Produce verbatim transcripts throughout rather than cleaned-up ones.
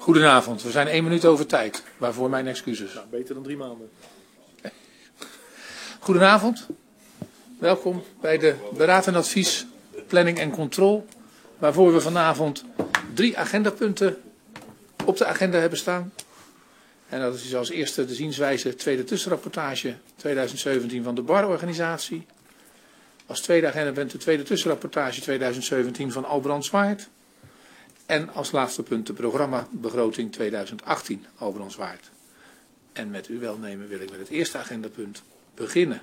Goedenavond, we zijn één minuut over tijd, waarvoor mijn excuses. Nou, beter dan drie maanden. Goedenavond, welkom bij de Beraad en Advies, Planning en Control, waarvoor we vanavond drie agendapunten op de agenda hebben staan. En dat is als eerste de zienswijze tweede tussenrapportage tweeduizend zeventien van de barorganisatie. Als tweede agendapunt de tweede tussenrapportage tweeduizend zeventien van Albrands Waard. En als laatste punt de programmabegroting tweeduizend achttien Albrands Waard. En met uw welnemen wil ik met het eerste agendapunt beginnen.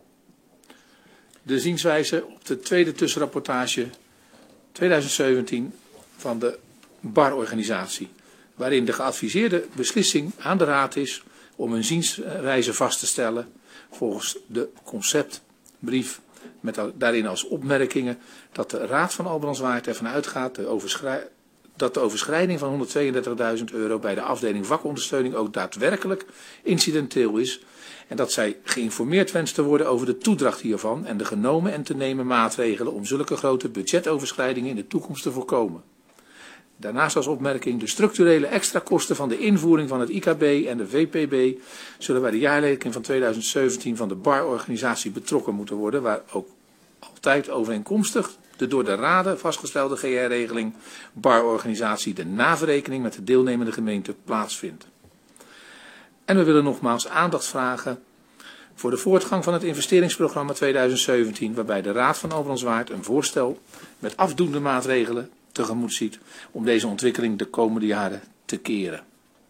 De zienswijze op de tweede tussenrapportage tweeduizend zeventien van de barorganisatie. Waarin de geadviseerde beslissing aan de Raad is om een zienswijze vast te stellen volgens de conceptbrief. Met daarin als opmerkingen dat de Raad van Albrands Waard ervan uitgaat de overschrij- dat de overschrijding van honderdtweeëndertigduizend euro bij de afdeling vakondersteuning ook daadwerkelijk incidenteel is. En dat zij geïnformeerd wenst te worden over de toedracht hiervan en de genomen en te nemen maatregelen om zulke grote budgetoverschrijdingen in de toekomst te voorkomen. Daarnaast als opmerking de structurele extra kosten van de invoering van het I K B en de V P B zullen bij de jaarrekening van tweeduizend zeventien van de barorganisatie betrokken moeten worden, waar ook altijd overeenkomstig de door de raden vastgestelde G R-regeling barorganisatie de naverrekening met de deelnemende gemeente plaatsvindt. En we willen nogmaals aandacht vragen voor de voortgang van het investeringsprogramma tweeduizend zeventien, waarbij de Raad van Albrands Waard een voorstel met afdoende maatregelen tegemoet ziet om deze ontwikkeling de komende jaren te keren.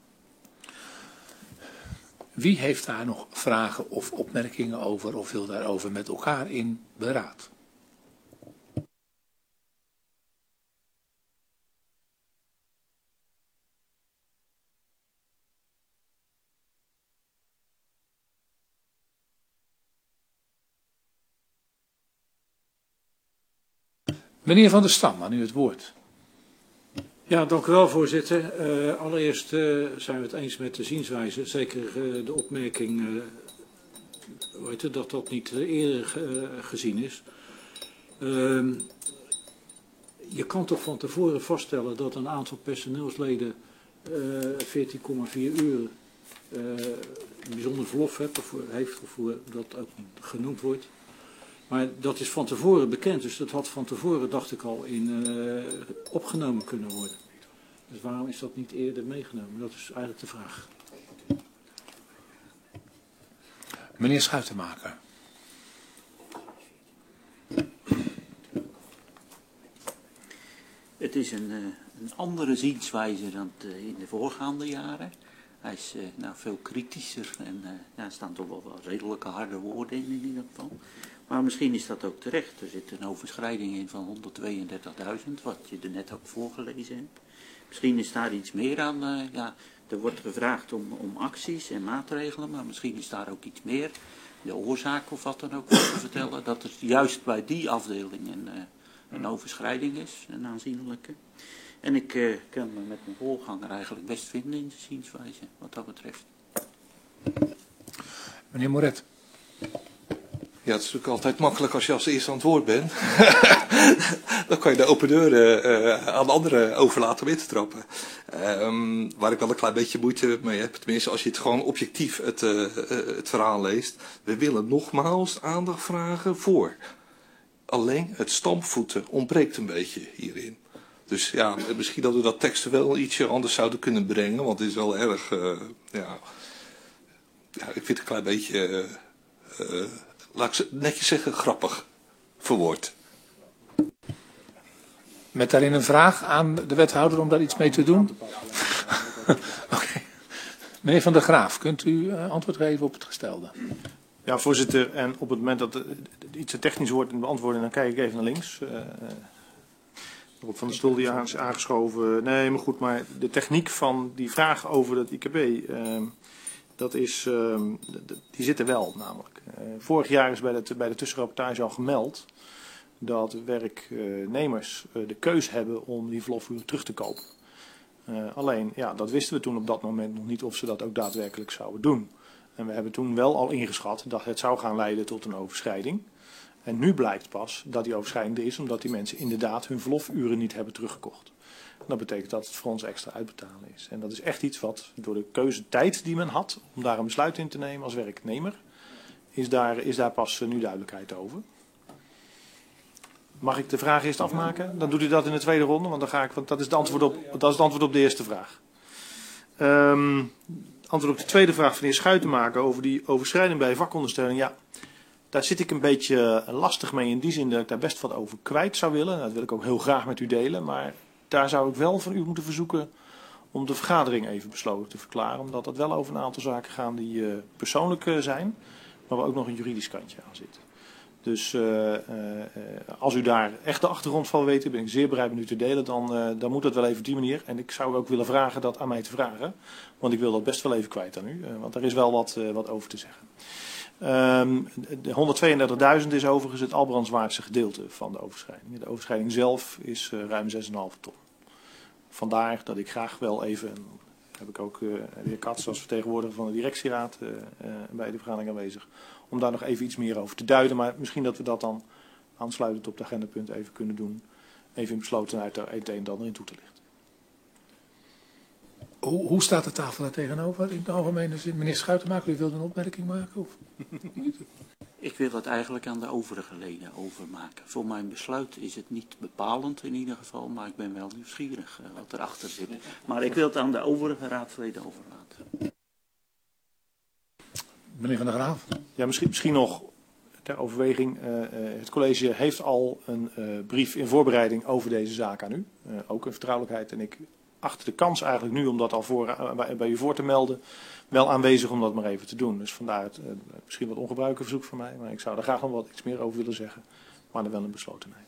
Wie heeft daar nog vragen of opmerkingen over of wil daarover met elkaar in beraad? Meneer Van der Stam, aan u het woord. Ja, dank u wel, voorzitter. Uh, allereerst uh, zijn we het eens met de zienswijze. Zeker uh, de opmerking uh, hoe heet het, dat dat niet uh, eerder uh, gezien is. Uh, je kan toch van tevoren vaststellen dat een aantal personeelsleden uh, veertien komma vier uur uh, bijzonder verlof heeft of, heeft, of hoe dat ook genoemd wordt. Maar dat is van tevoren bekend, dus dat had van tevoren, dacht ik al, in uh, opgenomen kunnen worden. Dus waarom is dat niet eerder meegenomen? Dat is eigenlijk de vraag. Meneer Schuitenmaker. Het is een, uh, een andere zienswijze dan de, in de voorgaande jaren. Hij is uh, nou, veel kritischer en uh, ja, er staan toch wel, wel redelijke harde woorden in in ieder geval. Maar misschien is dat ook terecht. Er zit een overschrijding in van honderdtweeëndertigduizend, wat je er net ook voorgelezen hebt. Misschien is daar iets meer aan. Uh, ja, er wordt gevraagd om, om acties en maatregelen, maar misschien is daar ook iets meer. De oorzaak of wat dan ook te vertellen. Dat er juist bij die afdeling een, uh, een overschrijding is, een aanzienlijke. En ik uh, kan me met mijn voorganger eigenlijk best vinden in de zienswijze, wat dat betreft. Meneer Moret. Ja, het is natuurlijk altijd makkelijk als je als eerste aan het woord bent. Dan kan je de open deuren uh, aan anderen overlaten om in te trappen. Um, waar ik wel een klein beetje moeite mee heb, tenminste als je het gewoon objectief het, uh, uh, het verhaal leest. We willen nogmaals aandacht vragen voor. Alleen het stampvoeten ontbreekt een beetje hierin. Dus ja, misschien dat we dat teksten wel ietsje anders zouden kunnen brengen, want het is wel erg, uh, ja, ja, ik vind het een klein beetje... Uh, uh, laat ik netjes zeggen, grappig verwoord. Met daarin een vraag aan de wethouder om daar iets mee te doen? Oké. Okay. Meneer Van der Graaf, kunt u uh, antwoord geven op het gestelde? Ja, voorzitter. En op het moment dat uh, iets te technisch wordt in beantwoorden, dan kijk ik even naar links. Uh, Rob van der Stoel die is aangeschoven. Nee, maar goed, maar de techniek van die vraag over het I K B... Uh, Dat is, uh, die zit er wel namelijk. Uh, vorig jaar is bij de, bij de tussenrapportage al gemeld dat werknemers uh, de keus hebben om die verlofuren terug te kopen. Uh, alleen, ja, dat wisten we toen op dat moment nog niet of ze dat ook daadwerkelijk zouden doen. En we hebben toen wel al ingeschat dat het zou gaan leiden tot een overschrijding. En nu blijkt pas dat die overschrijding er is omdat die mensen inderdaad hun verlofuren niet hebben teruggekocht. dan betekent dat het voor ons extra uitbetalen is. En dat is echt iets wat door de keuzetijd die men had om daar een besluit in te nemen als werknemer, is daar, is daar pas nu duidelijkheid over. Mag ik de vraag eerst afmaken? Dan doet u dat in de tweede ronde, want, dan ga ik, want dat, is het antwoord op, dat is het antwoord op de eerste vraag. Um, antwoord op de tweede vraag van de heer Schuitenmaker over die overschrijding bij vakondersteuning. Ja, daar zit ik een beetje lastig mee in die zin dat ik daar best wat over kwijt zou willen. Dat wil ik ook heel graag met u delen, maar daar zou ik wel van u moeten verzoeken om de vergadering even besloten te verklaren. Omdat dat wel over een aantal zaken gaan die uh, persoonlijk uh, zijn, maar waar ook nog een juridisch kantje aan zit. Dus uh, uh, als u daar echt de achtergrond van weet, ben ik zeer bereid met u te delen, dan, uh, dan moet dat wel even op die manier. En ik zou ook willen vragen dat aan mij te vragen, want ik wil dat best wel even kwijt aan u, uh, want er is wel wat, uh, wat over te zeggen. Um, de honderdtweeëndertigduizend is overigens het Albrandswaardse gedeelte van de overschrijding. De overschrijding zelf is uh, ruim zes komma vijf ton. Vandaar dat ik graag wel even, heb ik ook uh, de heer Kats als vertegenwoordiger van de directieraad uh, uh, bij de vergadering aanwezig, om daar nog even iets meer over te duiden. Maar misschien dat we dat dan aansluitend op de agendapunt even kunnen doen. Even in beslotenheid er het een en ander in toe te lichten. Hoe, hoe staat de tafel daar tegenover in de algemene zin? Meneer Schuitenmaker, u wilde een opmerking maken? Of? Ik wil het eigenlijk aan de overige leden overmaken. Voor mijn besluit is het niet bepalend in ieder geval, maar ik ben wel nieuwsgierig uh, wat erachter zit. Maar ik wil het aan de overige raadsleden overlaten. Meneer Van der Graaf. Ja, misschien, misschien nog ter overweging. Uh, uh, het college heeft al een uh, brief in voorbereiding over deze zaak aan u. Uh, ook een vertrouwelijkheid. En ik achter de kans eigenlijk nu om dat al voor, uh, bij, bij u voor te melden, wel aanwezig om dat maar even te doen. Dus vandaar het uh, misschien wat ongebruikelijk verzoek van mij. Maar ik zou daar graag nog wat iets meer over willen zeggen. Maar dan wel een beslotenheid.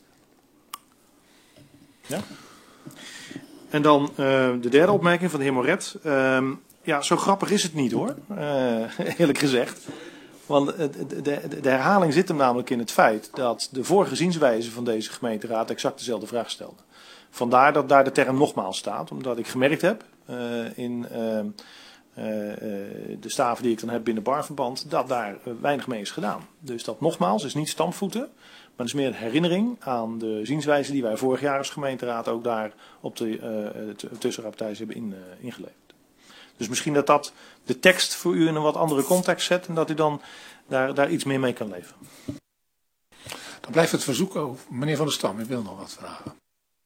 Ja? En dan uh, de derde opmerking van de heer Moret. Uh, ja, zo grappig is het niet hoor. Uh, eerlijk gezegd. Want de, de, de herhaling zit hem namelijk in het feit dat de vorige zienswijze van deze gemeenteraad exact dezelfde vraag stelde. Vandaar dat daar de term nogmaals staat, omdat ik gemerkt heb uh, in uh, uh, de staven die ik dan heb binnen barverband, dat daar uh, weinig mee is gedaan. Dus dat nogmaals is niet stampvoeten, maar het is meer een herinnering aan de zienswijze die wij vorig jaar als gemeenteraad ook daar op de uh, tussenrapportage hebben in, uh, ingeleverd. Dus misschien dat dat de tekst voor u in een wat andere context zet en dat u dan daar, daar iets meer mee kan leven. Dan blijft het verzoek over. Meneer Van der Stam, ik wil nog wat vragen.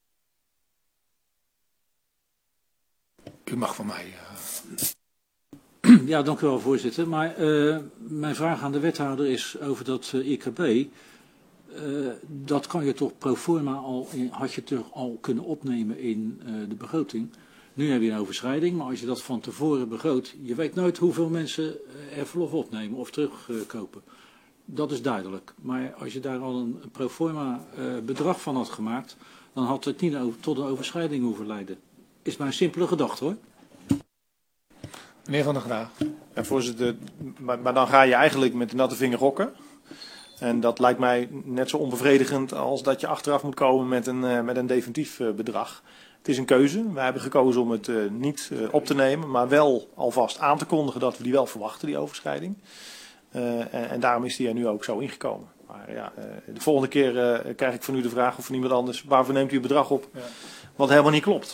U mag van mij. Uh... Ja, dank u wel, voorzitter. Maar uh, mijn vraag aan de wethouder is over dat uh, I K B. Uh, dat kan je toch pro forma al, in, had je toch al kunnen opnemen in uh, de begroting. Nu heb je een overschrijding, maar als je dat van tevoren begroot, je weet nooit hoeveel mensen er verlof opnemen of terugkopen. Uh, dat is duidelijk. Maar als je daar al een, een pro forma uh, bedrag van had gemaakt, dan had het niet over, tot een overschrijding hoeven leiden. Is maar een simpele gedachte hoor. Meneer Van der Graaf. Ja, voorzitter, maar, maar dan ga je eigenlijk met de natte vinger rokken. En dat lijkt mij net zo onbevredigend als dat je achteraf moet komen met een, uh, met een definitief uh, bedrag. Het is een keuze. Wij hebben gekozen om het uh, niet uh, op te nemen, maar wel alvast aan te kondigen dat we die wel verwachten, die overschrijding. Uh, en, en daarom is die er nu ook zo ingekomen. Maar ja, uh, de volgende keer uh, krijg ik van u de vraag of van iemand anders, waarvoor neemt u een bedrag op wat helemaal niet klopt?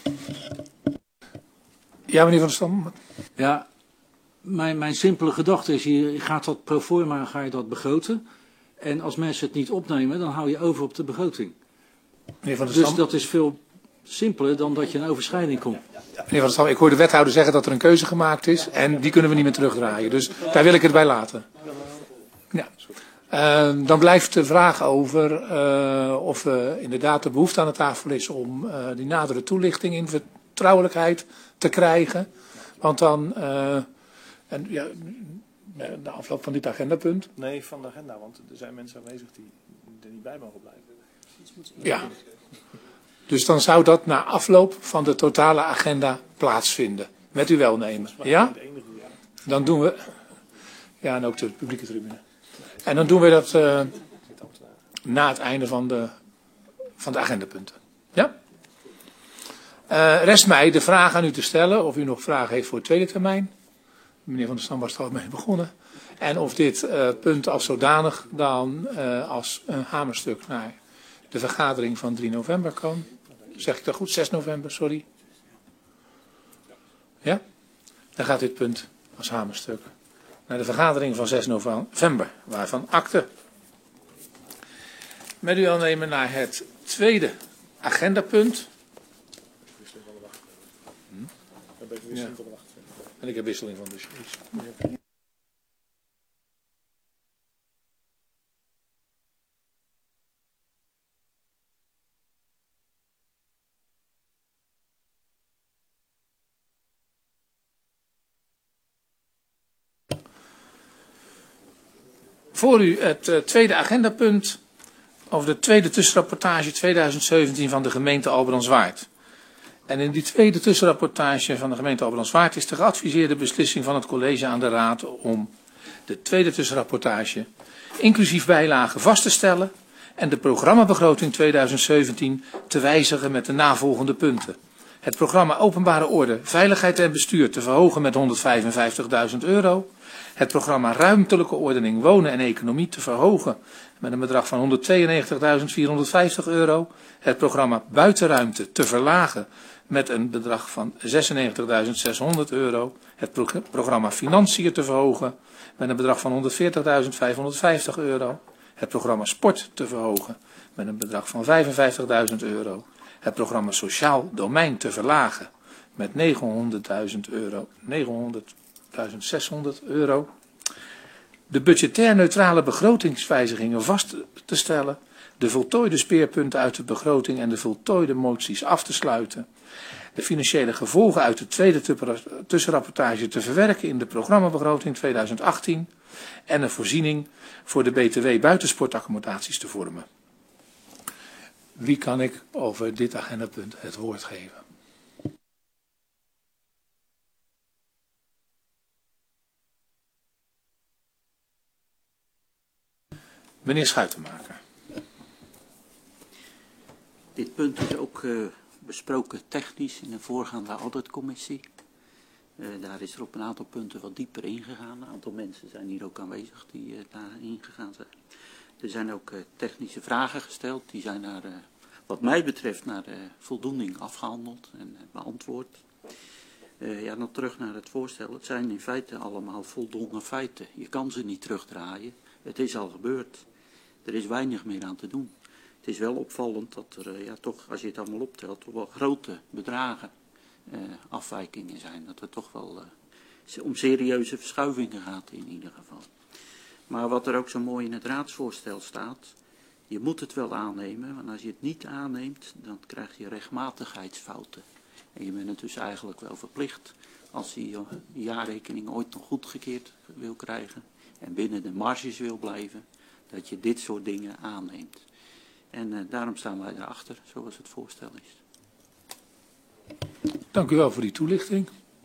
Ja, meneer Van der Stam. Ja, mijn, mijn simpele gedachte is, je gaat dat pro forma, ga je dat begroten. En als mensen het niet opnemen, dan hou je over op de begroting. Meneer Van der Stam. Dus dat is veel simpeler dan dat je een overschrijding komt. Meneer Van der Stam, ik hoor de wethouder zeggen dat er een keuze gemaakt is en die kunnen we niet meer terugdraaien. Dus daar wil ik het bij laten. Ja. Uh, dan blijft de vraag over uh, of uh, inderdaad de behoefte aan de tafel is om uh, die nadere toelichting in vertrouwelijkheid te krijgen. Want dan, uh, en, ja, de afloop van dit agendapunt. Nee, van de agenda, want er zijn mensen aanwezig die er niet bij mogen blijven. Ja. Dus dan zou dat na afloop van de totale agenda plaatsvinden. Met uw welnemen. Ja? Dan doen we. Ja, en ook de publieke tribune. En dan doen we dat uh, na het einde van de, van de agendapunten. Ja? Uh, rest mij de vraag aan u te stellen of u nog vragen heeft voor het tweede termijn. Meneer Van der Stam was er al mee begonnen. En of dit uh, punt als zodanig dan uh, als een hamerstuk naar de vergadering van drie november kan. Zeg ik dat goed? zes november, sorry. Ja? Dan gaat dit punt als hamerstuk naar de vergadering van zes november, waarvan akte. Met u aannemen naar het tweede agendapunt. Hm? Ja. En ik heb wisseling van dossiers. Ja. Voor u het uh, tweede agendapunt over de tweede tussenrapportage tweeduizend zeventien van de gemeente Albrandswaard. En in die tweede tussenrapportage van de gemeente Albrandswaard is de geadviseerde beslissing van het college aan de raad om de tweede tussenrapportage inclusief bijlagen vast te stellen en de programmabegroting tweeduizend zeventien te wijzigen met de navolgende punten. Het programma Openbare Orde, Veiligheid en Bestuur te verhogen met honderdvijfenvijftigduizend euro. Het programma Ruimtelijke Ordening, Wonen en Economie te verhogen met een bedrag van honderdtweeënnegentigduizend vierhonderdvijftig euro. Het programma Buitenruimte te verlagen met een bedrag van zesennegentigduizend zeshonderd euro. Het pro programma Financiën te verhogen met een bedrag van honderdveertigduizend vijfhonderdvijftig euro. Het programma Sport te verhogen met een bedrag van vijfenvijftigduizend euro. Het programma Sociaal Domein te verlagen met negenhonderdduizend euro. negenhonderdduizend zeshonderd euro. De budgetair neutrale begrotingswijzigingen vast te stellen. De voltooide speerpunten uit de begroting en de voltooide moties af te sluiten. De financiële gevolgen uit de tweede tussenrapportage te verwerken in de programmabegroting tweeduizend achttien. En een voorziening voor de B T W buitensportaccommodaties te vormen. Wie kan ik over dit agendapunt het woord geven? Meneer Schuitenmaker. Dit punt is ook uh, besproken technisch in de voorgaande auditcommissie. Uh, daar is er op een aantal punten wat dieper ingegaan. Een aantal mensen zijn hier ook aanwezig die uh, daar ingegaan zijn. Er zijn ook uh, technische vragen gesteld. Die zijn naar, uh, wat mij betreft naar uh, voldoening afgehandeld en uh, beantwoord. Uh, ja, dan terug naar het voorstel. Het zijn in feite allemaal voldongen feiten. Je kan ze niet terugdraaien. Het is al gebeurd. Er is weinig meer aan te doen. Het is wel opvallend dat er, uh, ja, toch, als je het allemaal optelt, toch wel grote bedragen uh, afwijkingen zijn. Dat het toch wel uh, om serieuze verschuivingen gaat in ieder geval. Maar wat er ook zo mooi in het raadsvoorstel staat, je moet het wel aannemen, want als je het niet aanneemt, dan krijg je rechtmatigheidsfouten. En je bent het dus eigenlijk wel verplicht, als je je jaarrekening ooit nog goedgekeerd wil krijgen en binnen de marges wil blijven, dat je dit soort dingen aanneemt. En uh, daarom staan wij daarachter, zoals het voorstel is. Dank u wel voor die toelichting.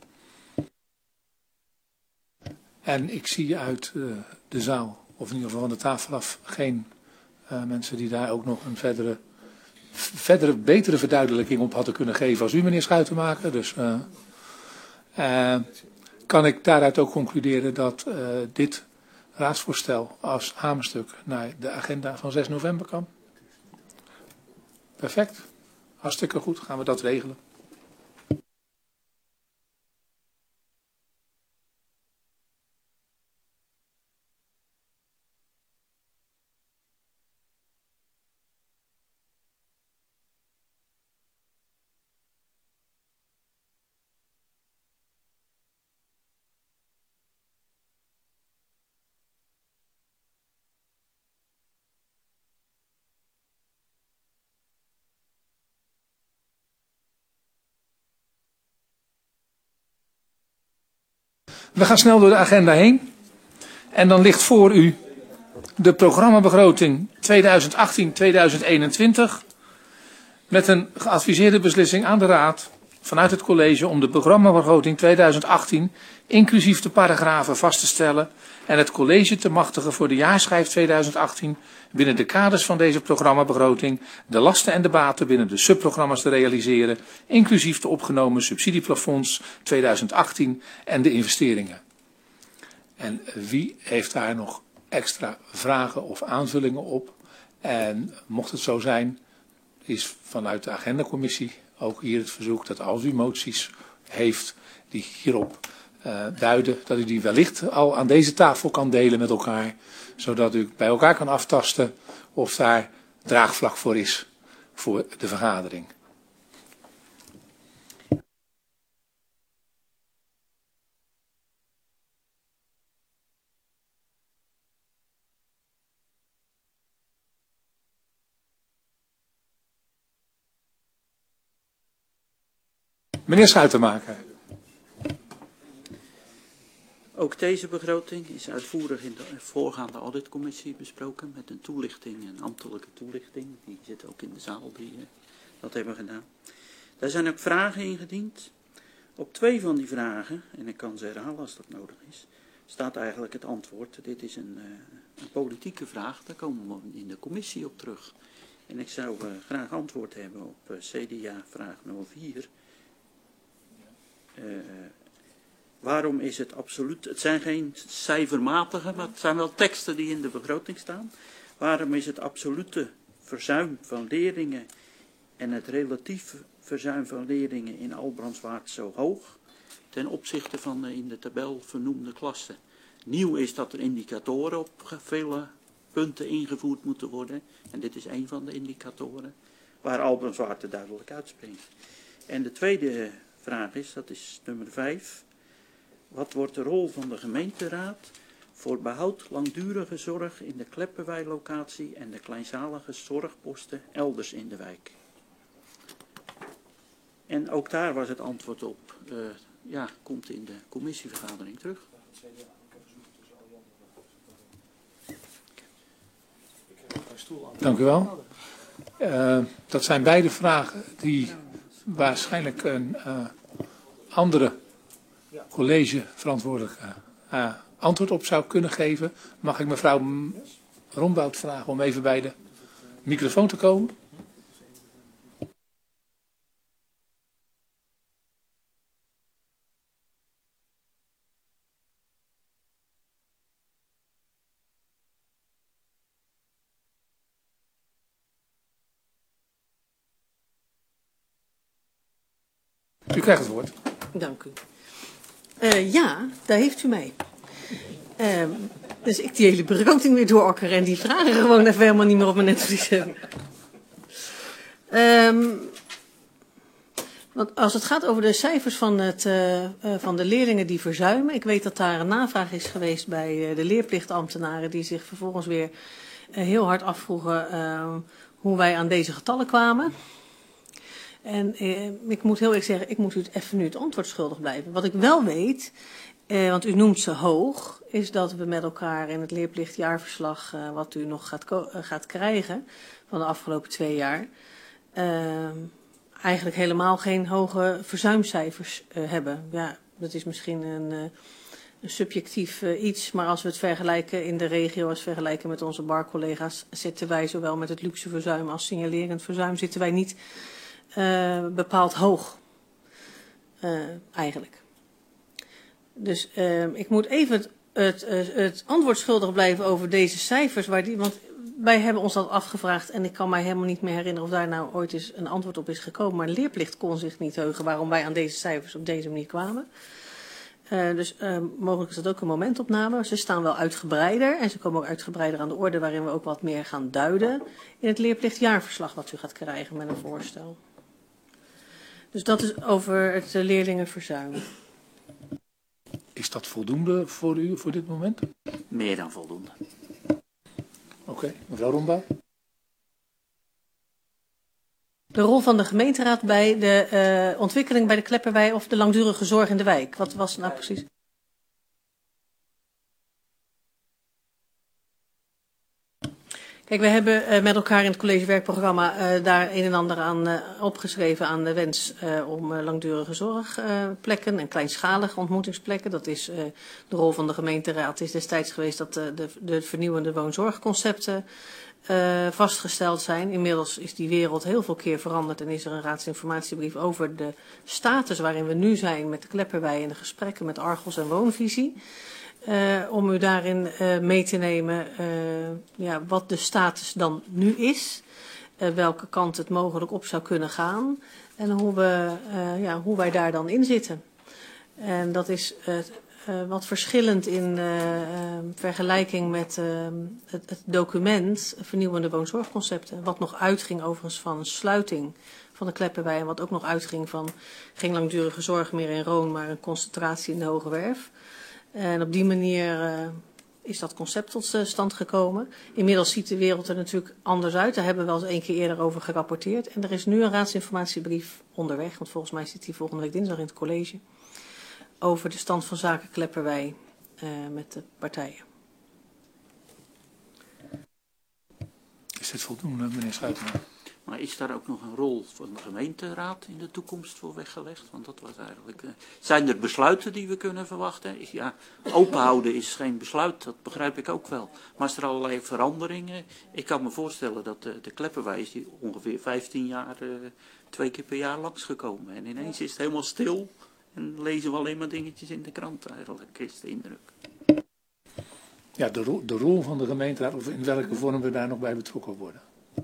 En ik zie uit uh, de zaal, of in ieder geval van de tafel af, geen uh, mensen die daar ook nog een verdere, verdere, betere verduidelijking op hadden kunnen geven als u, meneer Schuitenmaker. Dus uh, uh, kan ik daaruit ook concluderen dat uh, dit raadsvoorstel als hamerstuk naar de agenda van zes november kan? Perfect. Hartstikke goed. Gaan we dat regelen. We gaan snel door de agenda heen. En dan ligt voor u de programmabegroting tweeduizend achttien tweeduizend eenentwintig. Met een geadviseerde beslissing aan de Raad vanuit het college om de programmabegroting tweeduizend achttien inclusief de paragrafen vast te stellen. En het college te machtigen voor de jaarschijf tweeduizend achttien binnen de kaders van deze programmabegroting de lasten en de baten binnen de subprogramma's te realiseren, inclusief de opgenomen subsidieplafonds tweeduizend achttien en de investeringen. En wie heeft daar nog extra vragen of aanvullingen op? En mocht het zo zijn, is vanuit de agendacommissie ook hier het verzoek dat als u moties heeft die hierop uh, duiden, dat u die wellicht al aan deze tafel kan delen met elkaar, zodat u bij elkaar kan aftasten of daar draagvlak voor is voor de vergadering. Meneer Schuitenmaker. Ook deze begroting is uitvoerig in de voorgaande auditcommissie besproken met een toelichting, een ambtelijke toelichting. Die zit ook in de zaal die uh, dat hebben gedaan. Daar zijn ook vragen ingediend. Op twee van die vragen, en ik kan ze herhalen als dat nodig is, staat eigenlijk het antwoord. Dit is een, uh, een politieke vraag, daar komen we in de commissie op terug. En ik zou uh, graag antwoord hebben op uh, C D A vraag nul vier. Uh, waarom is het absoluut, het zijn geen cijfermatige, maar het zijn wel teksten die in de begroting staan. Waarom is het absolute verzuim van leerlingen en het relatieve verzuim van leerlingen in Albrandswaard zo hoog ten opzichte van de in de tabel vernoemde klassen? Nieuw is dat er indicatoren op vele punten ingevoerd moeten worden. En dit is een van de indicatoren waar Albrandswaard er duidelijk uitspringt. En de tweede vraag is, dat is nummer vijf. Wat wordt de rol van de gemeenteraad voor behoud langdurige zorg in de Kleppenwei-locatie en de kleinschalige zorgposten elders in de wijk? En ook daar was het antwoord op, uh, ja, komt in de commissievergadering terug. Dank u wel. Uh, dat zijn beide vragen die waarschijnlijk een uh, andere collegeverantwoordelijke uh, antwoord op zou kunnen geven. Mag ik mevrouw Rombout vragen om even bij de microfoon te komen? U krijgt het woord. Dank u. Uh, ja, daar heeft u mij. Uh, dus ik die hele begroting weer doorokkeren en die vragen gewoon even helemaal niet meer op mijn netvlies hebben. Um, want als het gaat over de cijfers van, het, uh, uh, van de leerlingen die verzuimen. Ik weet dat daar een navraag is geweest bij uh, de leerplichtambtenaren die zich vervolgens weer uh, heel hard afvroegen uh, hoe wij aan deze getallen kwamen. En eh, ik moet heel eerlijk zeggen, ik moet u even nu het antwoord schuldig blijven. Wat ik wel weet, eh, want u noemt ze hoog, is dat we met elkaar in het leerplichtjaarverslag, uh, wat u nog gaat, uh, gaat krijgen van de afgelopen twee jaar, uh, eigenlijk helemaal geen hoge verzuimcijfers uh, hebben. Ja, dat is misschien een, uh, een subjectief uh, iets, maar als we het vergelijken in de regio, als we vergelijken met onze barcollega's, zitten wij zowel met het luxe verzuim als signalerend verzuim, zitten wij niet Uh, bepaald hoog, uh, eigenlijk. Dus uh, ik moet even het, het, uh, het antwoord schuldig blijven over deze cijfers, waar die, want wij hebben ons dat afgevraagd en ik kan mij helemaal niet meer herinneren of daar nou ooit eens een antwoord op is gekomen, maar leerplicht kon zich niet heugen waarom wij aan deze cijfers op deze manier kwamen. Uh, dus uh, mogelijk is dat ook een momentopname. Ze staan wel uitgebreider en ze komen ook uitgebreider aan de orde waarin we ook wat meer gaan duiden in het leerplichtjaarverslag wat u gaat krijgen met een voorstel. Dus dat is over het uh, leerlingenverzuim. Is dat voldoende voor u voor dit moment? Meer dan voldoende. Oké, okay. Mevrouw Rombout. De rol van de gemeenteraad bij de uh, ontwikkeling bij de Kleppenwei of de langdurige zorg in de wijk. Wat was het nou precies? Kijk, we hebben uh, met elkaar in het collegewerkprogramma uh, daar een en ander aan uh, opgeschreven aan de wens uh, om uh, langdurige zorgplekken uh, en kleinschalige ontmoetingsplekken. Dat is uh, de rol van de gemeenteraad is destijds geweest dat uh, de, de vernieuwende woonzorgconcepten uh, vastgesteld zijn. Inmiddels is die wereld heel veel keer veranderd en is er een raadsinformatiebrief over de status waarin we nu zijn met de Kleppenwei en de gesprekken met Argos en Woonvisie. Uh, om u daarin uh, mee te nemen uh, ja, wat de status dan nu is. uh, welke kant het mogelijk op zou kunnen gaan en hoe, we, uh, ja, hoe wij daar dan in zitten. En dat is uh, uh, wat verschillend in uh, uh, vergelijking met uh, het, het document Vernieuwende Woonzorgconcepten, wat nog uitging overigens van een sluiting van de Kleppenwei en wat ook nog uitging van geen langdurige zorg meer in Roon, maar een concentratie in de Hoge Werf. En op die manier uh, is dat concept tot uh, stand gekomen. Inmiddels ziet de wereld er natuurlijk anders uit. Daar hebben we wel eens één keer eerder over gerapporteerd. En er is nu een raadsinformatiebrief onderweg, want volgens mij zit die volgende week dinsdag in het college, over de stand van zaken Kleppenwei uh, met de partijen. Is dit voldoende, meneer Schuitenmaak? Maar is daar ook nog een rol van de gemeenteraad in de toekomst voor weggelegd? Want dat was eigenlijk... Uh, zijn er besluiten die we kunnen verwachten? Is, ja, openhouden is geen besluit, dat begrijp ik ook wel. Maar als er allerlei veranderingen... Ik kan me voorstellen dat de, de Kleppenwei is die ongeveer vijftien jaar uh, twee keer per jaar langsgekomen. En ineens is het helemaal stil en lezen we alleen maar dingetjes in de krant eigenlijk, is de indruk. Ja, de, ro de rol van de gemeenteraad, of in welke vorm we daar nog bij betrokken worden.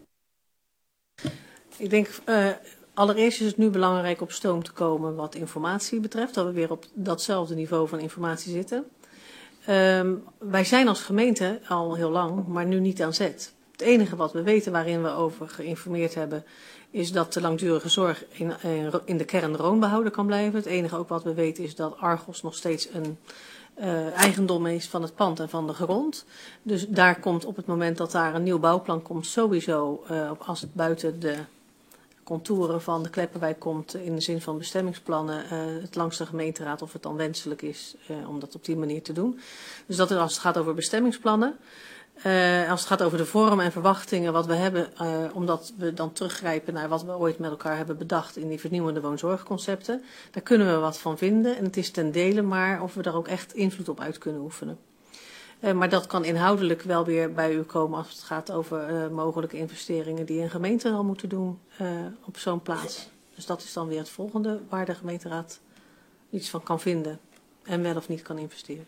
Ik denk, uh, allereerst is het nu belangrijk op stoom te komen wat informatie betreft. Dat we weer op datzelfde niveau van informatie zitten. Um, wij zijn als gemeente al heel lang, maar nu niet aan zet. Het enige wat we weten waarin we over geïnformeerd hebben, is dat de langdurige zorg in, in de kern Roon behouden kan blijven. Het enige ook wat we weten is dat Argos nog steeds een uh, eigendom is van het pand en van de grond. Dus daar komt op het moment dat daar een nieuw bouwplan komt sowieso, uh, als het buiten de contouren van de Kleppenwei komt in de zin van bestemmingsplannen, uh, het langs de gemeenteraad of het dan wenselijk is uh, om dat op die manier te doen. Dus dat is als het gaat over bestemmingsplannen. Uh, als het gaat over de vorm en verwachtingen wat we hebben, uh, omdat we dan teruggrijpen naar wat we ooit met elkaar hebben bedacht in die vernieuwende woonzorgconcepten, daar kunnen we wat van vinden en het is ten dele maar of we daar ook echt invloed op uit kunnen oefenen. Uh, maar dat kan inhoudelijk wel weer bij u komen als het gaat over uh, mogelijke investeringen die een gemeente al moeten doen uh, op zo'n plaats. Dus dat is dan weer het volgende waar de gemeenteraad iets van kan vinden en wel of niet kan investeren.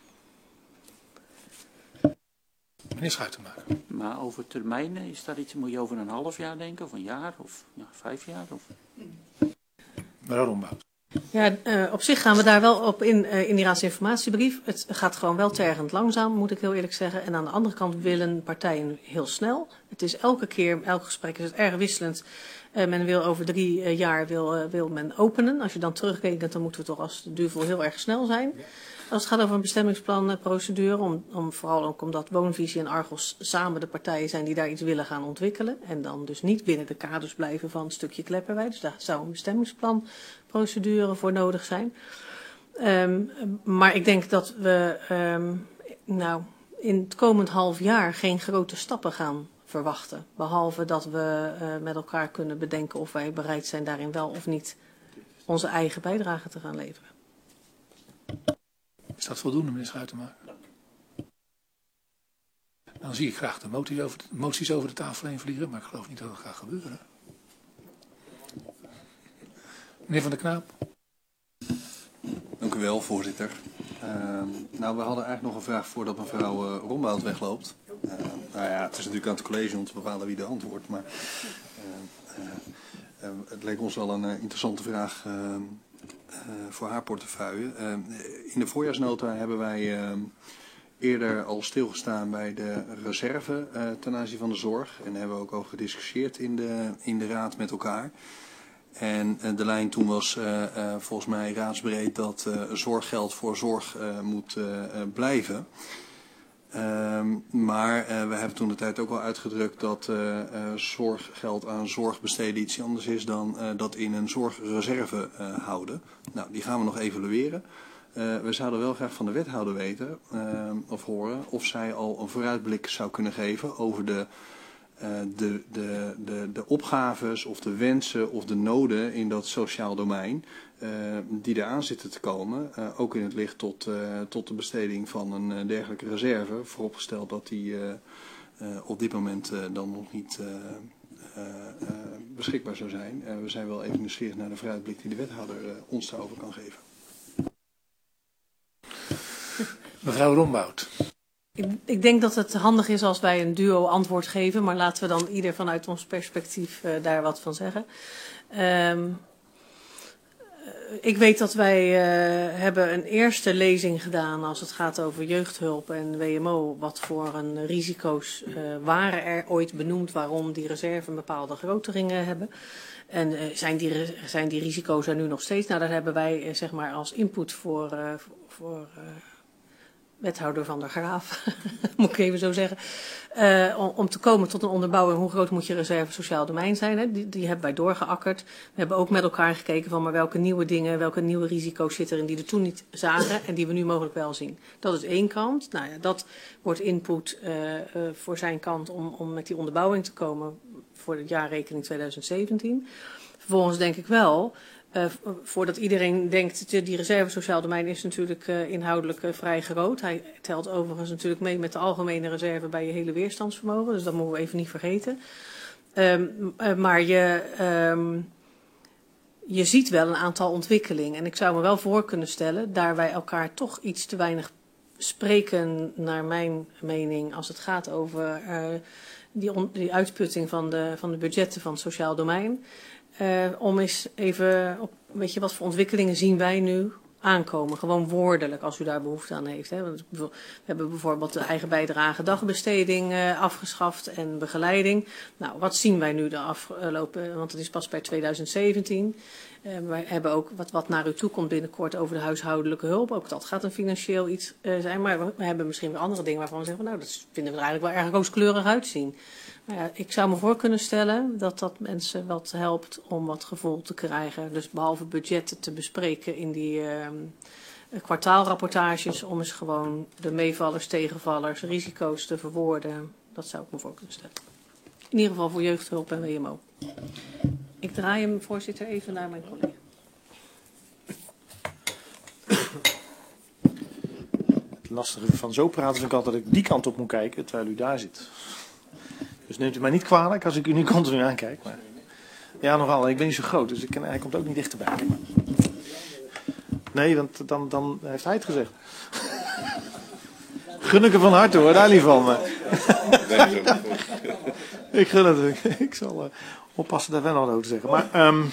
Meneer Schuitenmaak. Maar over termijnen, is daar iets, moet je over een half jaar denken, of een jaar, of ja, vijf jaar? Of... Mevrouw Rombout. Ja, uh, op zich gaan we daar wel op in, uh, in die raadsinformatiebrief. Het gaat gewoon wel tergend langzaam, moet ik heel eerlijk zeggen. En aan de andere kant willen partijen heel snel. Het is elke keer, elk gesprek is het erg wisselend. Uh, men wil over drie uh, jaar wil, uh, wil men openen. Als je dan terugrekent, dan moeten we toch als de duvel heel erg snel zijn. Als het gaat over een bestemmingsplanprocedure, om, om, vooral ook omdat Woonvisie en Argos samen de partijen zijn die daar iets willen gaan ontwikkelen. En dan dus niet binnen de kaders blijven van een stukje Kleppenwei. Dus daar zou een bestemmingsplanprocedure voor nodig zijn. Um, maar ik denk dat we um, nou, in het komend half jaar geen grote stappen gaan verwachten. Behalve dat we uh, met elkaar kunnen bedenken of wij bereid zijn daarin wel of niet onze eigen bijdrage te gaan leveren. Is dat voldoende, meneer Schuitenmaak? Dan zie ik graag de moties over de, moties over de tafel heen vliegen, maar ik geloof niet dat dat gaat gebeuren. Meneer Van der Knaap. Dank u wel, voorzitter. Uh, nou, we hadden eigenlijk nog een vraag voordat mevrouw uh, Rombout wegloopt. Uh, nou ja, het is natuurlijk aan het college om te bepalen wie de antwoordt, maar uh, uh, uh, het leek ons wel een uh, interessante vraag uh, uh, voor haar portefeuille. Uh, in de voorjaarsnota hebben wij uh, eerder al stilgestaan bij de reserve uh, ten aanzien van de zorg. En daar hebben we ook over gediscussieerd in de, in de raad met elkaar. En uh, de lijn toen was uh, uh, volgens mij raadsbreed dat uh, zorggeld voor zorg uh, moet uh, uh, blijven. Um, maar uh, we hebben toen de tijd ook al uitgedrukt dat uh, uh, zorggeld aan zorg besteden iets anders is dan uh, dat in een zorgreserve uh, houden. Nou, die gaan we nog evalueren. Uh, we zouden wel graag van de wethouder weten uh, of horen of zij al een vooruitblik zou kunnen geven over de, uh, de, de, de, de opgaves of de wensen of de noden in dat sociaal domein. Uh, die eraan zitten te komen, uh, ook in het licht tot, uh, tot de besteding van een uh, dergelijke reserve, vooropgesteld dat die uh, uh, op dit moment uh, dan nog niet uh, uh, uh, beschikbaar zou zijn. Uh, we zijn wel even nieuwsgierig naar de vooruitblik die de wethouder uh, ons daarover kan geven. Mevrouw Rombout. Ik, ik denk dat het handig is als wij een duo antwoord geven, maar laten we dan ieder vanuit ons perspectief uh, daar wat van zeggen. Um, Ik weet dat wij uh, hebben een eerste lezing gedaan als het gaat over jeugdhulp en W M O. Wat voor een risico's uh, waren er ooit benoemd waarom die reserve bepaalde groteringen hebben. En uh, zijn, die, zijn die risico's er nu nog steeds? Nou, daar hebben wij uh, zeg maar als input voor, uh, voor uh, wethouder Van der Graaf, moet ik even zo zeggen. Uh, om, om te komen tot een onderbouwing, hoe groot moet je reserve sociaal domein zijn? Hè? Die, die hebben wij doorgeakkerd. We hebben ook met elkaar gekeken van maar welke nieuwe dingen, welke nieuwe risico's zitten erin die we toen niet zagen en die we nu mogelijk wel zien. Dat is één kant. Nou ja, dat wordt input uh, uh, voor zijn kant om, om met die onderbouwing te komen voor de jaarrekening twintig zeventien. Vervolgens denk ik wel, Uh, voordat iedereen denkt, die reserve sociaal domein is natuurlijk uh, inhoudelijk uh, vrij groot. Hij telt overigens natuurlijk mee met de algemene reserve bij je hele weerstandsvermogen. Dus dat moeten we even niet vergeten. Um, uh, maar je, um, je ziet wel een aantal ontwikkelingen. En ik zou me wel voor kunnen stellen, daar wij elkaar toch iets te weinig spreken, naar mijn mening, als het gaat over uh, die, on, die uitputting van de, van de budgetten van het sociaal domein. Uh, om eens even op, weet je, wat voor ontwikkelingen zien wij nu aankomen. Gewoon woordelijk, als u daar behoefte aan heeft. Hè. Want we hebben bijvoorbeeld de eigen bijdrage dagbesteding uh, afgeschaft en begeleiding. Nou, wat zien wij nu de afgelopen, want het is pas bij twintig zeventien. Uh, wij hebben ook wat, wat naar u toe komt binnenkort over de huishoudelijke hulp. Ook dat gaat een financieel iets uh, zijn. Maar we, we hebben misschien weer andere dingen waarvan we zeggen, van, nou, dat vinden we er eigenlijk wel erg rooskleurig uitzien. Nou ja, ik zou me voor kunnen stellen dat dat mensen wat helpt om wat gevoel te krijgen. Dus behalve budgetten te bespreken in die uh, kwartaalrapportages, om eens gewoon de meevallers, tegenvallers, risico's te verwoorden. Dat zou ik me voor kunnen stellen. In ieder geval voor jeugdhulp en W M O. Ik draai hem, voorzitter, even naar mijn collega. Het lastige van zo praten vind ik altijd dat ik die kant op moet kijken terwijl u daar zit. Dus neemt u mij niet kwalijk als ik u niet continu aankijk. Maar ja, nogal. Ik ben niet zo groot, dus ik kan, hij komt ook niet dichterbij. Nee, want dan, dan heeft hij het gezegd. Gun ik hem van harte hoor, daar niet van. Maar. Ik gun het. Ik zal uh, oppassen daar wel nog over te zeggen. Maar, um,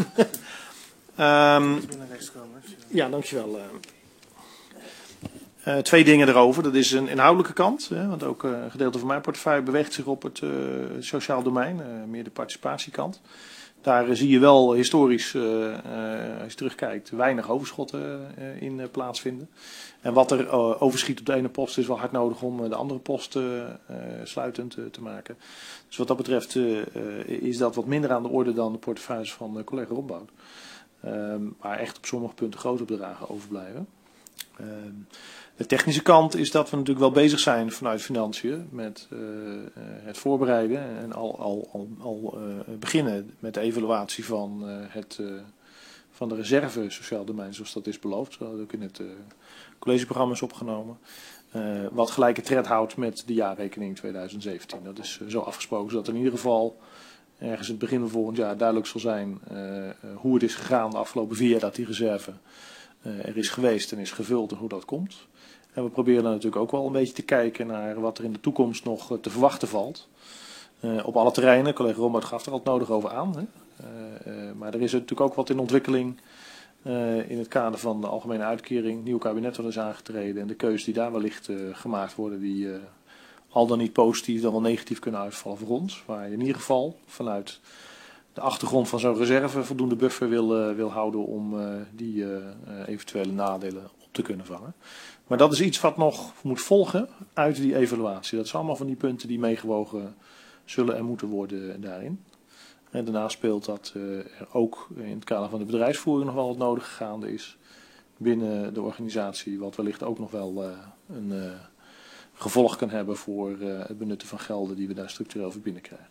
um, ja, dankjewel. Uh, Uh, twee dingen erover. Dat is een inhoudelijke kant. Hè, want ook uh, een gedeelte van mijn portefeuille beweegt zich op het uh, sociaal domein. Uh, meer de participatiekant. Daar uh, zie je wel historisch, uh, uh, als je terugkijkt, weinig overschotten uh, in uh, plaatsvinden. En wat er uh, overschiet op de ene post is wel hard nodig om uh, de andere post uh, uh, sluitend uh, te maken. Dus wat dat betreft uh, uh, is dat wat minder aan de orde dan de portefeuilles van uh, collega Rombout. Uh, maar echt op sommige punten grote bedragen overblijven. Uh, De technische kant is dat we natuurlijk wel bezig zijn vanuit financiën met uh, het voorbereiden en al, al, al, al uh, beginnen met de evaluatie van, uh, het, uh, van de reserve sociaal domein zoals dat is beloofd. Dat ook in het uh, collegeprogramma is opgenomen. Uh, wat gelijke tred houdt met de jaarrekening twintig zeventien. Dat is uh, zo afgesproken zodat in ieder geval ergens in het begin van volgend jaar duidelijk zal zijn uh, uh, hoe het is gegaan de afgelopen vier jaar dat die reserve uh, er is geweest en is gevuld en hoe dat komt. En we proberen dan natuurlijk ook wel een beetje te kijken naar wat er in de toekomst nog te verwachten valt. Uh, op alle terreinen, collega Rombout gaf er al het nodig over aan. Hè? Uh, uh, maar er is natuurlijk ook wat in ontwikkeling uh, in het kader van de algemene uitkering. Nieuw kabinet wat is aangetreden en de keuzes die daar wellicht uh, gemaakt worden die uh, al dan niet positief dan wel negatief kunnen uitvallen voor ons. Waar je in ieder geval vanuit de achtergrond van zo'n reserve voldoende buffer wil, uh, wil houden om uh, die uh, uh, eventuele nadelen op te kunnen vangen. Maar dat is iets wat nog moet volgen uit die evaluatie. Dat zijn allemaal van die punten die meegewogen zullen en moeten worden daarin. En daarna speelt dat uh, er ook in het kader van de bedrijfsvoering nog wel wat nodig gaande is binnen de organisatie. Wat wellicht ook nog wel uh, een uh, gevolg kan hebben voor uh, het benutten van gelden die we daar structureel voor binnenkrijgen.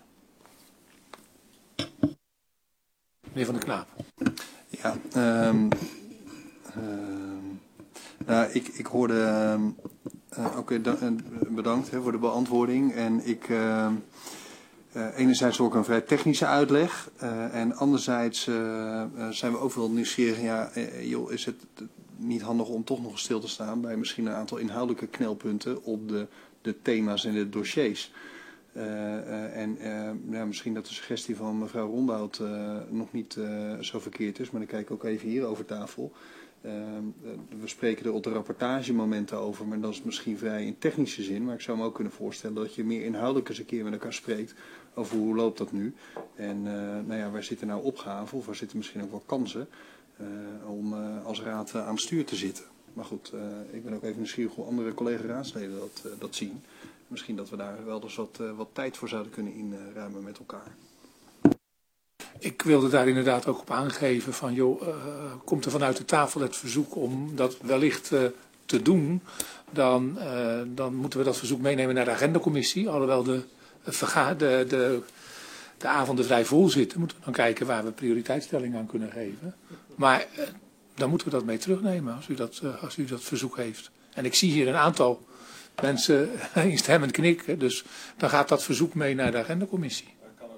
Meneer Van der Knaap. Ja, um, um, nou, ik, ik hoorde, uh, oké, okay, da- bedankt hè, voor de beantwoording. En ik, uh, uh, enerzijds ook een vrij technische uitleg. Uh, en anderzijds uh, uh, zijn we ook wel nieuwsgierig. Ja, uh, joh, is het niet handig om toch nog stil te staan bij misschien een aantal inhoudelijke knelpunten op de, de thema's en de dossiers. Uh, uh, en uh, ja, misschien dat de suggestie van mevrouw Rombout uh, nog niet uh, zo verkeerd is, maar dan kijk ik ook even hier over tafel. Uh, we spreken er op de rapportagemomenten over, maar dat is misschien vrij in technische zin. Maar ik zou me ook kunnen voorstellen dat je meer inhoudelijk eens een keer met elkaar spreekt over hoe loopt dat nu. En uh, nou ja, waar zitten nou opgaven of waar zitten misschien ook wel kansen uh, om uh, als raad uh, aan het stuur te zitten. Maar goed, uh, ik ben ook even nieuwsgierig hoe andere collega-raadsleden dat, uh, dat zien. Misschien dat we daar wel dus wat, uh, wat tijd voor zouden kunnen inruimen met elkaar. Ik wilde daar inderdaad ook op aangeven van, joh, uh, komt er vanuit de tafel het verzoek om dat wellicht uh, te doen, dan, uh, dan moeten we dat verzoek meenemen naar de agendacommissie. Alhoewel de, verga de, de, de avonden vrij vol zitten, moeten we dan kijken waar we prioriteitsstelling aan kunnen geven. Maar uh, dan moeten we dat mee terugnemen als u dat, uh, als u dat verzoek heeft. En ik zie hier een aantal mensen instemmend knikken, dus dan gaat dat verzoek mee naar de agendacommissie.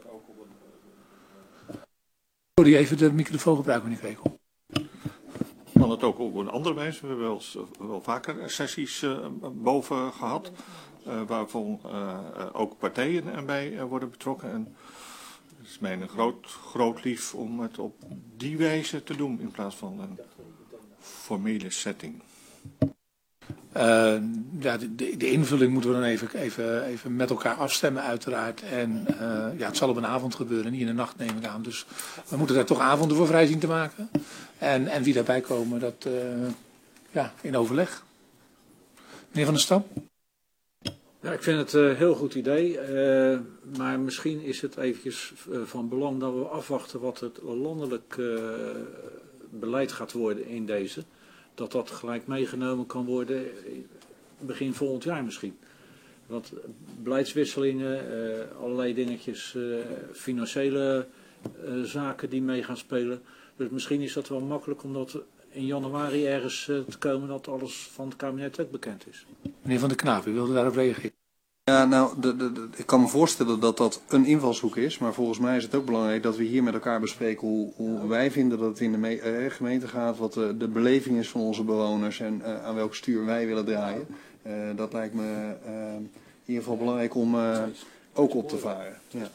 Sorry, even de microfoon gebruiken, meneer Krekel. Kan het ook op een andere wijze. We hebben wel, wel vaker sessies uh, boven gehad, uh, waarvan uh, ook partijen erbij uh, worden betrokken. En het is mij een groot, groot lief om het op die wijze te doen in plaats van een formele setting. Uh, ja, de, de invulling moeten we dan even, even, even met elkaar afstemmen uiteraard. En uh, ja, het zal op een avond gebeuren, niet in de nacht neem ik aan. Dus we moeten daar toch avonden voor vrij zien te maken. En, en wie daarbij komen, dat uh, ja, in overleg. Meneer Van der Stam? Ja, ik vind het een uh, heel goed idee. Uh, maar misschien is het eventjes uh, van belang dat we afwachten wat het landelijk uh, beleid gaat worden in deze. Dat dat gelijk meegenomen kan worden begin volgend jaar misschien. Want beleidswisselingen, uh, allerlei dingetjes, uh, financiële uh, zaken die mee gaan spelen. Dus misschien is dat wel makkelijk om dat in januari ergens uh, te komen dat alles van het kabinet ook bekend is. Meneer Van der Knaap, u wilde daarop reageren. Ja, nou, de, de, de, ik kan me voorstellen dat dat een invalshoek is, maar volgens mij is het ook belangrijk dat we hier met elkaar bespreken hoe, hoe wij vinden dat het in de me, eh, gemeente gaat, wat de, de beleving is van onze bewoners en uh, aan welk stuur wij willen draaien. Uh, dat lijkt me uh, in ieder geval belangrijk om uh, ook op te varen. Ja.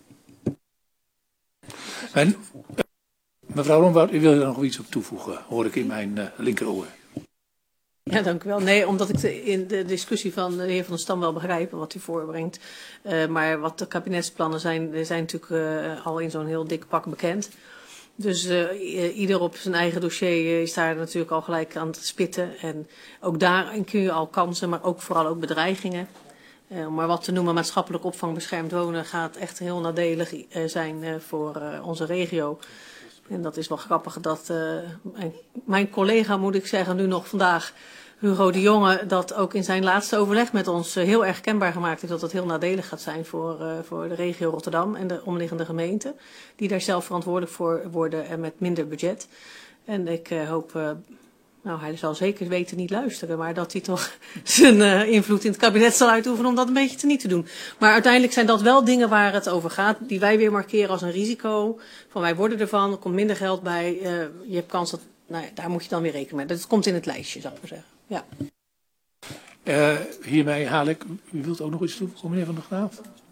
En, mevrouw Rombout, u wil er nog iets op toevoegen, hoor ik in mijn uh, linkeroor. Ja, dank u wel. Nee, omdat ik de, in de discussie van de heer Van der Stam wel begrijp wat u voorbrengt. Uh, maar wat de kabinetsplannen zijn, zijn natuurlijk uh, al in zo'n heel dik pak bekend. Dus uh, ieder op zijn eigen dossier is daar natuurlijk al gelijk aan het spitten. En ook daarin kun je al kansen, maar ook vooral ook bedreigingen. Uh, maar wat te noemen maatschappelijk opvang beschermd wonen gaat echt heel nadelig uh, zijn uh, voor uh, onze regio. En dat is wel grappig dat uh, mijn, mijn collega, moet ik zeggen, nu nog vandaag, Hugo de Jonge, dat ook in zijn laatste overleg met ons uh, heel erg kenbaar gemaakt heeft dat dat heel nadelig gaat zijn voor, uh, voor de regio Rotterdam en de omliggende gemeenten, die daar zelf verantwoordelijk voor worden en met minder budget. En ik uh, hoop, uh, nou hij zal zeker weten niet luisteren, maar dat hij toch zijn uh, invloed in het kabinet zal uitoefenen om dat een beetje te niet te doen. Maar uiteindelijk zijn dat wel dingen waar het over gaat, die wij weer markeren als een risico. Van wij worden ervan, er komt minder geld bij, uh, je hebt kans dat, nou ja, daar moet je dan weer rekenen mee. Dat komt in het lijstje, zou ik maar zeggen. Ja. Uh, hiermee haal ik, u wilt ook nog iets toevoegen, meneer Van der Graaf?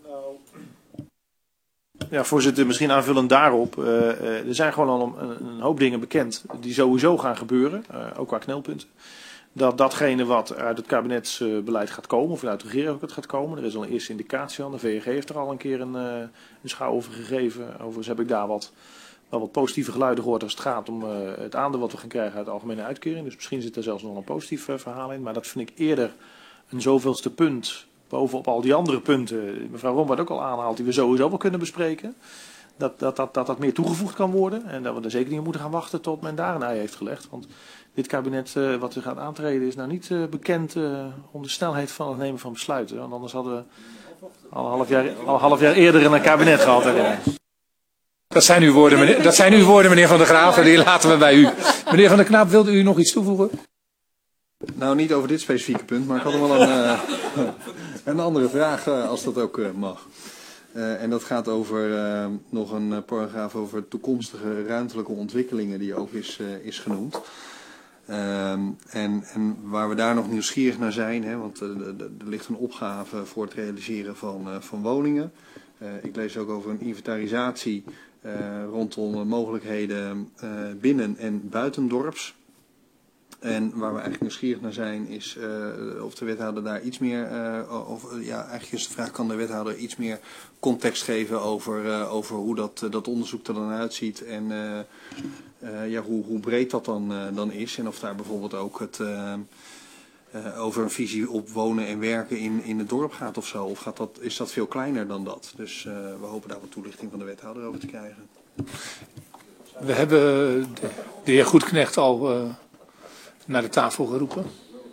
Ja, voorzitter, misschien aanvullend daarop. Uh, uh, er zijn gewoon al een, een hoop dingen bekend die sowieso gaan gebeuren, uh, ook qua knelpunten. Dat datgene wat uit het kabinetsbeleid gaat komen, of uit de regering ook het gaat komen, er is al een eerste indicatie aan. De V N G heeft er al een keer een, uh, een schouw over gegeven. Overigens heb ik daar wat, wel wat positieve geluiden gehoord als het gaat om uh, het aandeel wat we gaan krijgen uit de algemene uitkering. Dus misschien zit er zelfs nog een positief uh, verhaal in. Maar dat vind ik eerder een zoveelste punt bovenop al die andere punten, mevrouw Rombout ook al aanhaalt, die we sowieso wel kunnen bespreken. Dat dat, dat, dat dat meer toegevoegd kan worden. En dat we er zeker niet moeten gaan wachten tot men daar een ei heeft gelegd. Want dit kabinet uh, wat er gaat aantreden is nou niet uh, bekend uh, om de snelheid van het nemen van besluiten. Want anders hadden we al een half jaar, al een half jaar eerder een kabinet gehad. Hè. Dat zijn uw woorden, meneer, dat zijn uw woorden, meneer Van der Graaf. En die laten we bij u. Meneer Van der Knaap, wilde u nog iets toevoegen? Nou, niet over dit specifieke punt, maar ik had nog wel een, uh, een andere vraag, uh, als dat ook uh, mag. Uh, en dat gaat over uh, nog een uh, paragraaf over toekomstige ruimtelijke ontwikkelingen die ook is, uh, is genoemd. Um, en, en waar we daar nog nieuwsgierig naar zijn, hè, want uh, er ligt een opgave voor het realiseren van, uh, van woningen. Uh, ik lees ook over een inventarisatie uh, rondom mogelijkheden uh, binnen- en buitendorps. En waar we eigenlijk nieuwsgierig naar zijn is uh, of de wethouder daar iets meer, uh, of, uh, ja, eigenlijk is de vraag, kan de wethouder iets meer context geven over, uh, over hoe dat, uh, dat onderzoek er dan uitziet en uh, uh, ja, hoe, hoe breed dat dan, uh, dan is. En of daar bijvoorbeeld ook het, uh, uh, over een visie op wonen en werken in, in het dorp gaat of zo. Of gaat dat, is dat veel kleiner dan dat? Dus uh, we hopen daar wat toelichting van de wethouder over te krijgen. We hebben de, de heer Goedknecht al uh, naar de tafel geroepen.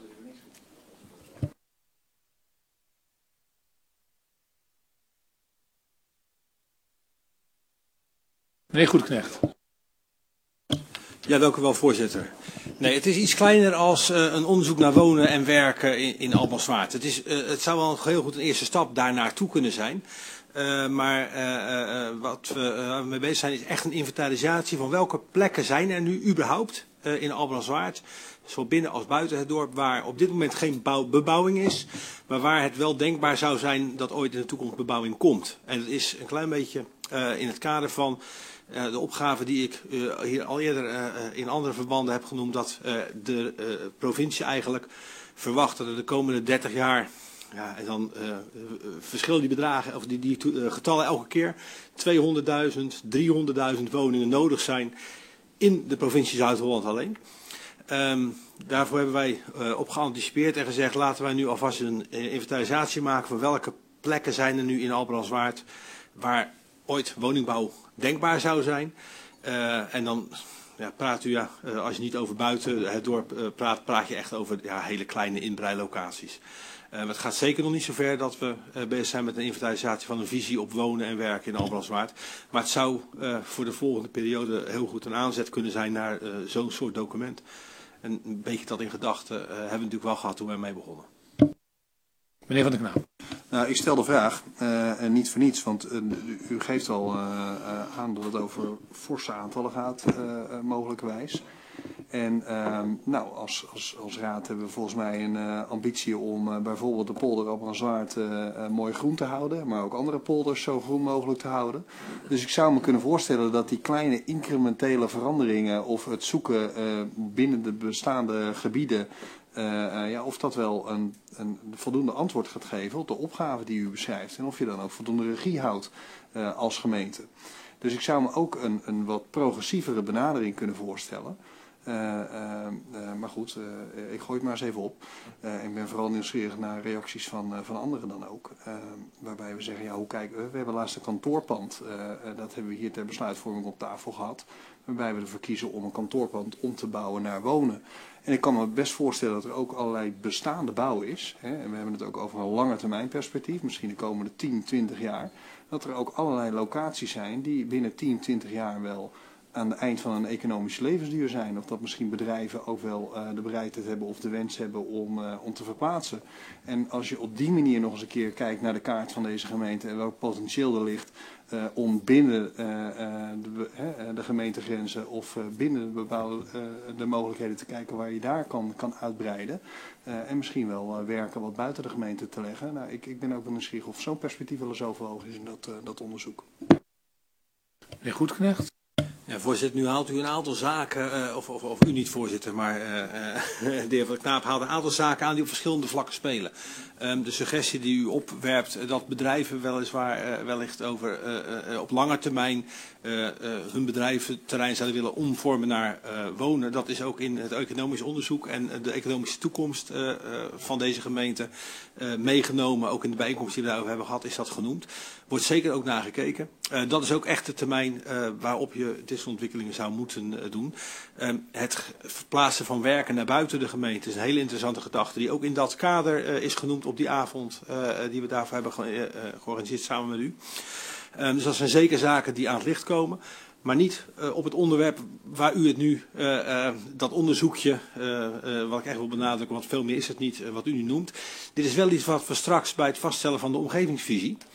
Meneer Goedknecht. Ja, dank u wel, voorzitter. Nee, het is iets kleiner als uh, een onderzoek naar wonen en werken in, in Albrandswaard. Het, is, uh, het zou wel heel goed een eerste stap daar naartoe kunnen zijn. Uh, maar uh, uh, wat we uh, mee bezig zijn is echt een inventarisatie van welke plekken zijn er nu überhaupt uh, in Albrandswaard. Zowel binnen als buiten het dorp waar op dit moment geen bouw, bebouwing is. Maar waar het wel denkbaar zou zijn dat ooit in de toekomst bebouwing komt. En dat is een klein beetje uh, in het kader van uh, de opgave die ik uh, hier al eerder uh, in andere verbanden heb genoemd. Dat uh, de uh, provincie eigenlijk verwacht dat er de komende dertig jaar... Ja, en dan uh, verschillen die bedragen, of die, die uh, getallen elke keer, tweehonderdduizend, driehonderdduizend woningen nodig zijn in de provincie Zuid-Holland alleen. Um, daarvoor hebben wij uh, op geanticipeerd en gezegd, laten wij nu alvast een uh, inventarisatie maken van welke plekken zijn er nu in Albrandswaard waar ooit woningbouw denkbaar zou zijn. Uh, en dan ja, praat u, ja, uh, als je niet over buiten het dorp uh, praat, praat je echt over ja, hele kleine inbreilocaties. Uh, het gaat zeker nog niet zover dat we uh, bezig zijn met een inventarisatie van een visie op wonen en werken in Albrandswaard. Maar het zou uh, voor de volgende periode heel goed een aanzet kunnen zijn naar uh, zo'n soort document. En een beetje dat in gedachten uh, hebben we natuurlijk wel gehad toen we ermee begonnen. Meneer Van der Knaap. Nou, ik stel de vraag, uh, en niet voor niets, want uh, u geeft al uh, uh, aan dat het over forse aantallen gaat, uh, uh, mogelijkerwijs. En uh, nou, als, als, als raad hebben we volgens mij een uh, ambitie om uh, bijvoorbeeld de polder Albrandswaard uh, uh, mooi groen te houden, maar ook andere polders zo groen mogelijk te houden. Dus ik zou me kunnen voorstellen dat die kleine incrementele veranderingen of het zoeken uh, binnen de bestaande gebieden, uh, uh, ja, of dat wel een, een voldoende antwoord gaat geven op de opgave die u beschrijft. En of je dan ook voldoende regie houdt uh, als gemeente. Dus ik zou me ook een, een wat progressievere benadering kunnen voorstellen. Uh, uh, uh, maar goed, uh, ik gooi het maar eens even op. Uh, ik ben vooral nieuwsgierig naar reacties van, uh, van anderen dan ook. Uh, waarbij we zeggen, ja, hoe kijken we? We hebben laatst een kantoorpand. Uh, uh, dat hebben we hier ter besluitvorming op tafel gehad. Waarbij we ervoor kiezen om een kantoorpand om te bouwen naar wonen. En ik kan me best voorstellen dat er ook allerlei bestaande bouw is. Hè? En we hebben het ook over een lange termijn perspectief. Misschien de komende tien, twintig jaar. Dat er ook allerlei locaties zijn die binnen tien, twintig jaar wel aan het eind van een economische levensduur zijn. Of dat misschien bedrijven ook wel uh, de bereidheid hebben of de wens hebben om, uh, om te verplaatsen. En als je op die manier nog eens een keer kijkt naar de kaart van deze gemeente en welk potentieel er ligt uh, om binnen uh, uh, de, uh, de gemeentegrenzen of uh, binnen de, bepaalde, uh, de mogelijkheden te kijken waar je daar kan, kan uitbreiden. Uh, en misschien wel uh, werken wat buiten de gemeente te leggen. Nou, ik, ik ben ook wel nieuwsgierig of zo'n perspectief wel eens overwogen is in dat, uh, dat onderzoek. Meneer Goedknecht. Ja, voorzitter, nu haalt u een aantal zaken, uh, of, of, of u niet voorzitter, maar uh, uh, de heer Van der Knaap haalt een aantal zaken aan die op verschillende vlakken spelen. Um, de suggestie die u opwerpt, uh, dat bedrijven weliswaar uh, wellicht over uh, uh, op lange termijn uh, uh, hun bedrijventerrein zouden willen omvormen naar uh, wonen. Dat is ook in het economisch onderzoek en de economische toekomst uh, uh, van deze gemeente uh, meegenomen. Ook in de bijeenkomst die we daarover hebben gehad is dat genoemd. Wordt zeker ook nagekeken. Uh, dat is ook echt de termijn uh, waarop je dit soort ontwikkelingen zou moeten uh, doen. Um, het verplaatsen van werken naar buiten de gemeente is een hele interessante gedachte die ook in dat kader uh, is genoemd op die avond uh, die we daarvoor hebben ge uh, georganiseerd samen met u. Um, dus dat zijn zeker zaken die aan het licht komen. Maar niet uh, op het onderwerp waar u het nu, uh, uh, dat onderzoekje, uh, uh, wat ik echt wil benadrukken, want veel meer is het niet, uh, wat u nu noemt. Dit is wel iets wat we straks bij het vaststellen van de omgevingsvisie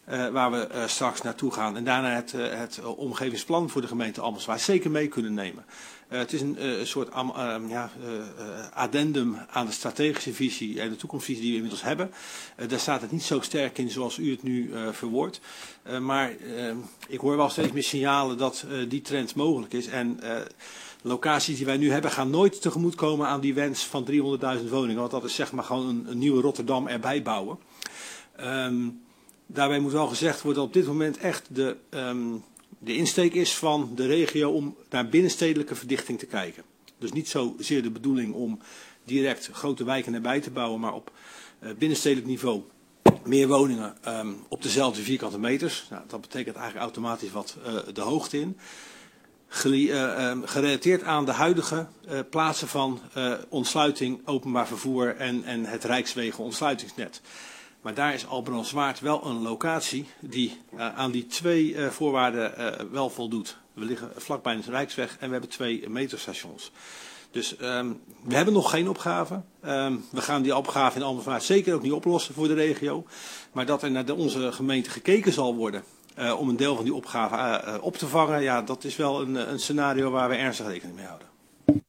uh, waar we uh, straks naartoe gaan. En daarna het, uh, het uh, omgevingsplan voor de gemeente Almelswaard zeker mee kunnen nemen. Uh, het is een uh, soort um, uh, ja, uh, uh, addendum aan de strategische visie en de toekomstvisie die we inmiddels hebben. Uh, daar staat het niet zo sterk in zoals u het nu uh, verwoordt. Uh, maar uh, ik hoor wel steeds meer signalen dat uh, die trend mogelijk is. En uh, locaties die wij nu hebben gaan nooit tegemoetkomen aan die wens van driehonderdduizend woningen. Want dat is zeg maar gewoon een, een nieuwe Rotterdam erbij bouwen. Um, daarbij moet wel gezegd worden dat op dit moment echt de... Um, De insteek is van de regio om naar binnenstedelijke verdichting te kijken. Dus niet zozeer de bedoeling om direct grote wijken erbij te bouwen, maar op uh, binnenstedelijk niveau meer woningen um, op dezelfde vierkante meters. Nou, dat betekent eigenlijk automatisch wat uh, de hoogte in. Gele uh, um, gerelateerd aan de huidige uh, plaatsen van uh, ontsluiting, openbaar vervoer en, en het Rijkswegen ontsluitingsnet. Maar daar is Albrandswaard wel een locatie die uh, aan die twee uh, voorwaarden uh, wel voldoet. We liggen vlakbij een Rijksweg en we hebben twee metrostations. Dus um, we hebben nog geen opgave. Um, we gaan die opgave in Albrandswaard zeker ook niet oplossen voor de regio. Maar dat er naar de, onze gemeente gekeken zal worden uh, om een deel van die opgave uh, uh, op te vangen. Ja, dat is wel een, een scenario waar we ernstig rekening mee houden.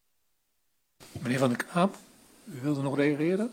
Meneer Van der Knaap, u wilde nog reageren?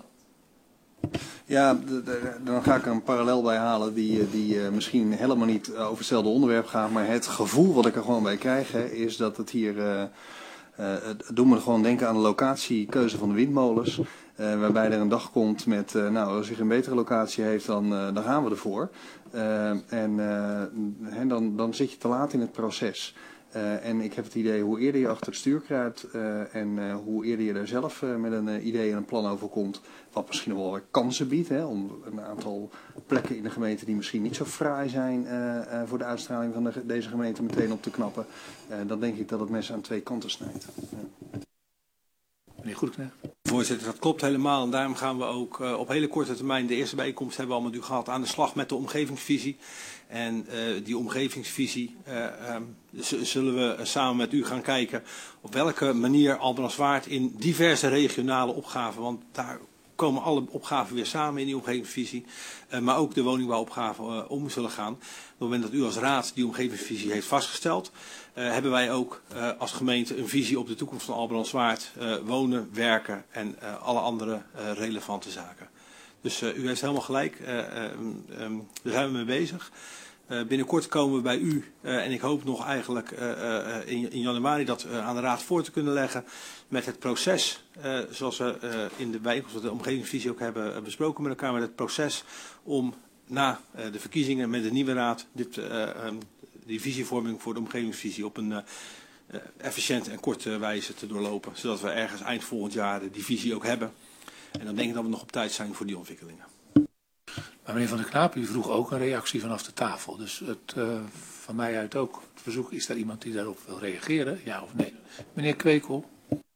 Ja, de, de, dan ga ik er een parallel bij halen die, die uh, misschien helemaal niet over hetzelfde onderwerp gaat. Maar het gevoel wat ik er gewoon bij krijg, hè, is dat het hier... Uh, uh, het doet me gewoon denken aan de locatiekeuze van de windmolens. Uh, waarbij er een dag komt met, uh, nou, als je een betere locatie heeft, dan, uh, dan gaan we ervoor. Uh, en uh, en dan, dan zit je te laat in het proces. Uh, en ik heb het idee, hoe eerder je achter het stuur kruipt uh, en uh, hoe eerder je er zelf uh, met een uh, idee en een plan over komt, wat misschien wel weer kansen biedt, hè, om een aantal plekken in de gemeente die misschien niet zo fraai zijn uh, uh, voor de uitstraling van de, deze gemeente meteen op te knappen, uh, dan denk ik dat het mes aan twee kanten snijdt. Ja. Meneer Goedknecht. Voorzitter, dat klopt helemaal. En daarom gaan we ook uh, op hele korte termijn, de eerste bijeenkomst hebben we al met u gehad, aan de slag met de omgevingsvisie. En uh, die omgevingsvisie uh, um, zullen we uh, samen met u gaan kijken op welke manier Albrandswaard in diverse regionale opgaven, want daar komen alle opgaven weer samen in die omgevingsvisie, uh, maar ook de woningbouwopgaven uh, om zullen gaan. Op het moment dat u als raad die omgevingsvisie heeft vastgesteld, uh, hebben wij ook uh, als gemeente een visie op de toekomst van Albrandswaard, uh, wonen, werken en uh, alle andere uh, relevante zaken. Dus uh, u heeft helemaal gelijk, uh, um, um, daar zijn we mee bezig. Uh, binnenkort komen we bij u uh, en ik hoop nog eigenlijk uh, uh, in, in januari dat uh, aan de raad voor te kunnen leggen met het proces, uh, zoals we uh, in de bijeenkomst de omgevingsvisie ook hebben uh, besproken met elkaar, met het proces om na uh, de verkiezingen met de nieuwe raad dit, uh, um, die visievorming voor de omgevingsvisie op een uh, uh, efficiënte en korte wijze te doorlopen, zodat we ergens eind volgend jaar die visie ook hebben. En dan denk ik dat we nog op tijd zijn voor die ontwikkelingen. Maar meneer Van der Knaap, u vroeg ook een reactie vanaf de tafel. Dus het, uh, van mij uit ook het verzoek, is er iemand die daarop wil reageren? Ja of nee? Meneer Kwekel.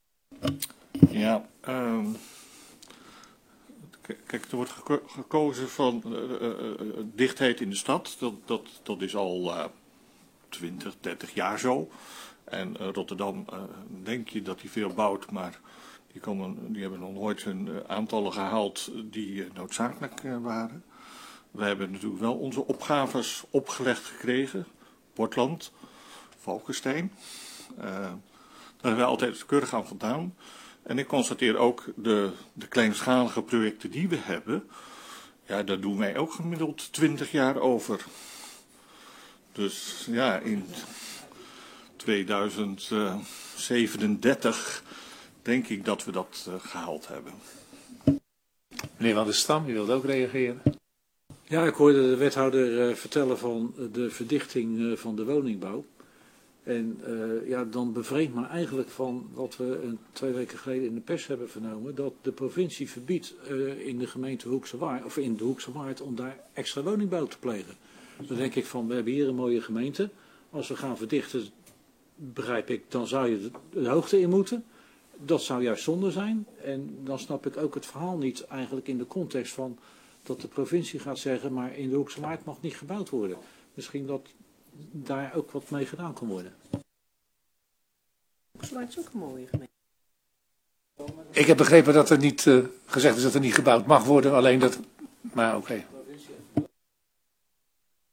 Ja, uh, kijk, er wordt geko gekozen van uh, uh, dichtheid in de stad. Dat, dat, dat is al uh, twintig, dertig jaar zo. En uh, Rotterdam, uh, denk je dat hij veel bouwt, maar die, komen, die hebben nog nooit hun uh, aantallen gehaald die uh, noodzakelijk uh, waren. We hebben natuurlijk wel onze opgaves opgelegd gekregen. Portland, Valkenstein. Uh, daar hebben we altijd keurig aan voldaan. En ik constateer ook de, de kleinschalige projecten die we hebben. Ja, daar doen wij ook gemiddeld twintig jaar over. Dus ja, in tweeduizend zevenendertig denk ik dat we dat uh, gehaald hebben. Meneer Van der Stam, u wilt ook reageren? Ja, ik hoorde de wethouder uh, vertellen van de verdichting uh, van de woningbouw. En uh, ja, dan bevreemdt me eigenlijk van wat we een, twee weken geleden in de pers hebben vernomen, dat de provincie verbiedt uh, in de gemeente Hoekse Waard, of in de Hoekse Waard, om daar extra woningbouw te plegen. Dan denk ik van, we hebben hier een mooie gemeente. Als we gaan verdichten, begrijp ik, dan zou je de, de hoogte in moeten. Dat zou juist zonde zijn. En dan snap ik ook het verhaal niet eigenlijk in de context van dat de provincie gaat zeggen, maar in de Hoekse Waard mag niet gebouwd worden. Misschien dat daar ook wat mee gedaan kan worden. Hoekse Waard is ook een mooie gemeente. Ik heb begrepen dat er niet uh, gezegd is dat er niet gebouwd mag worden, alleen dat... Maar oké. Okay.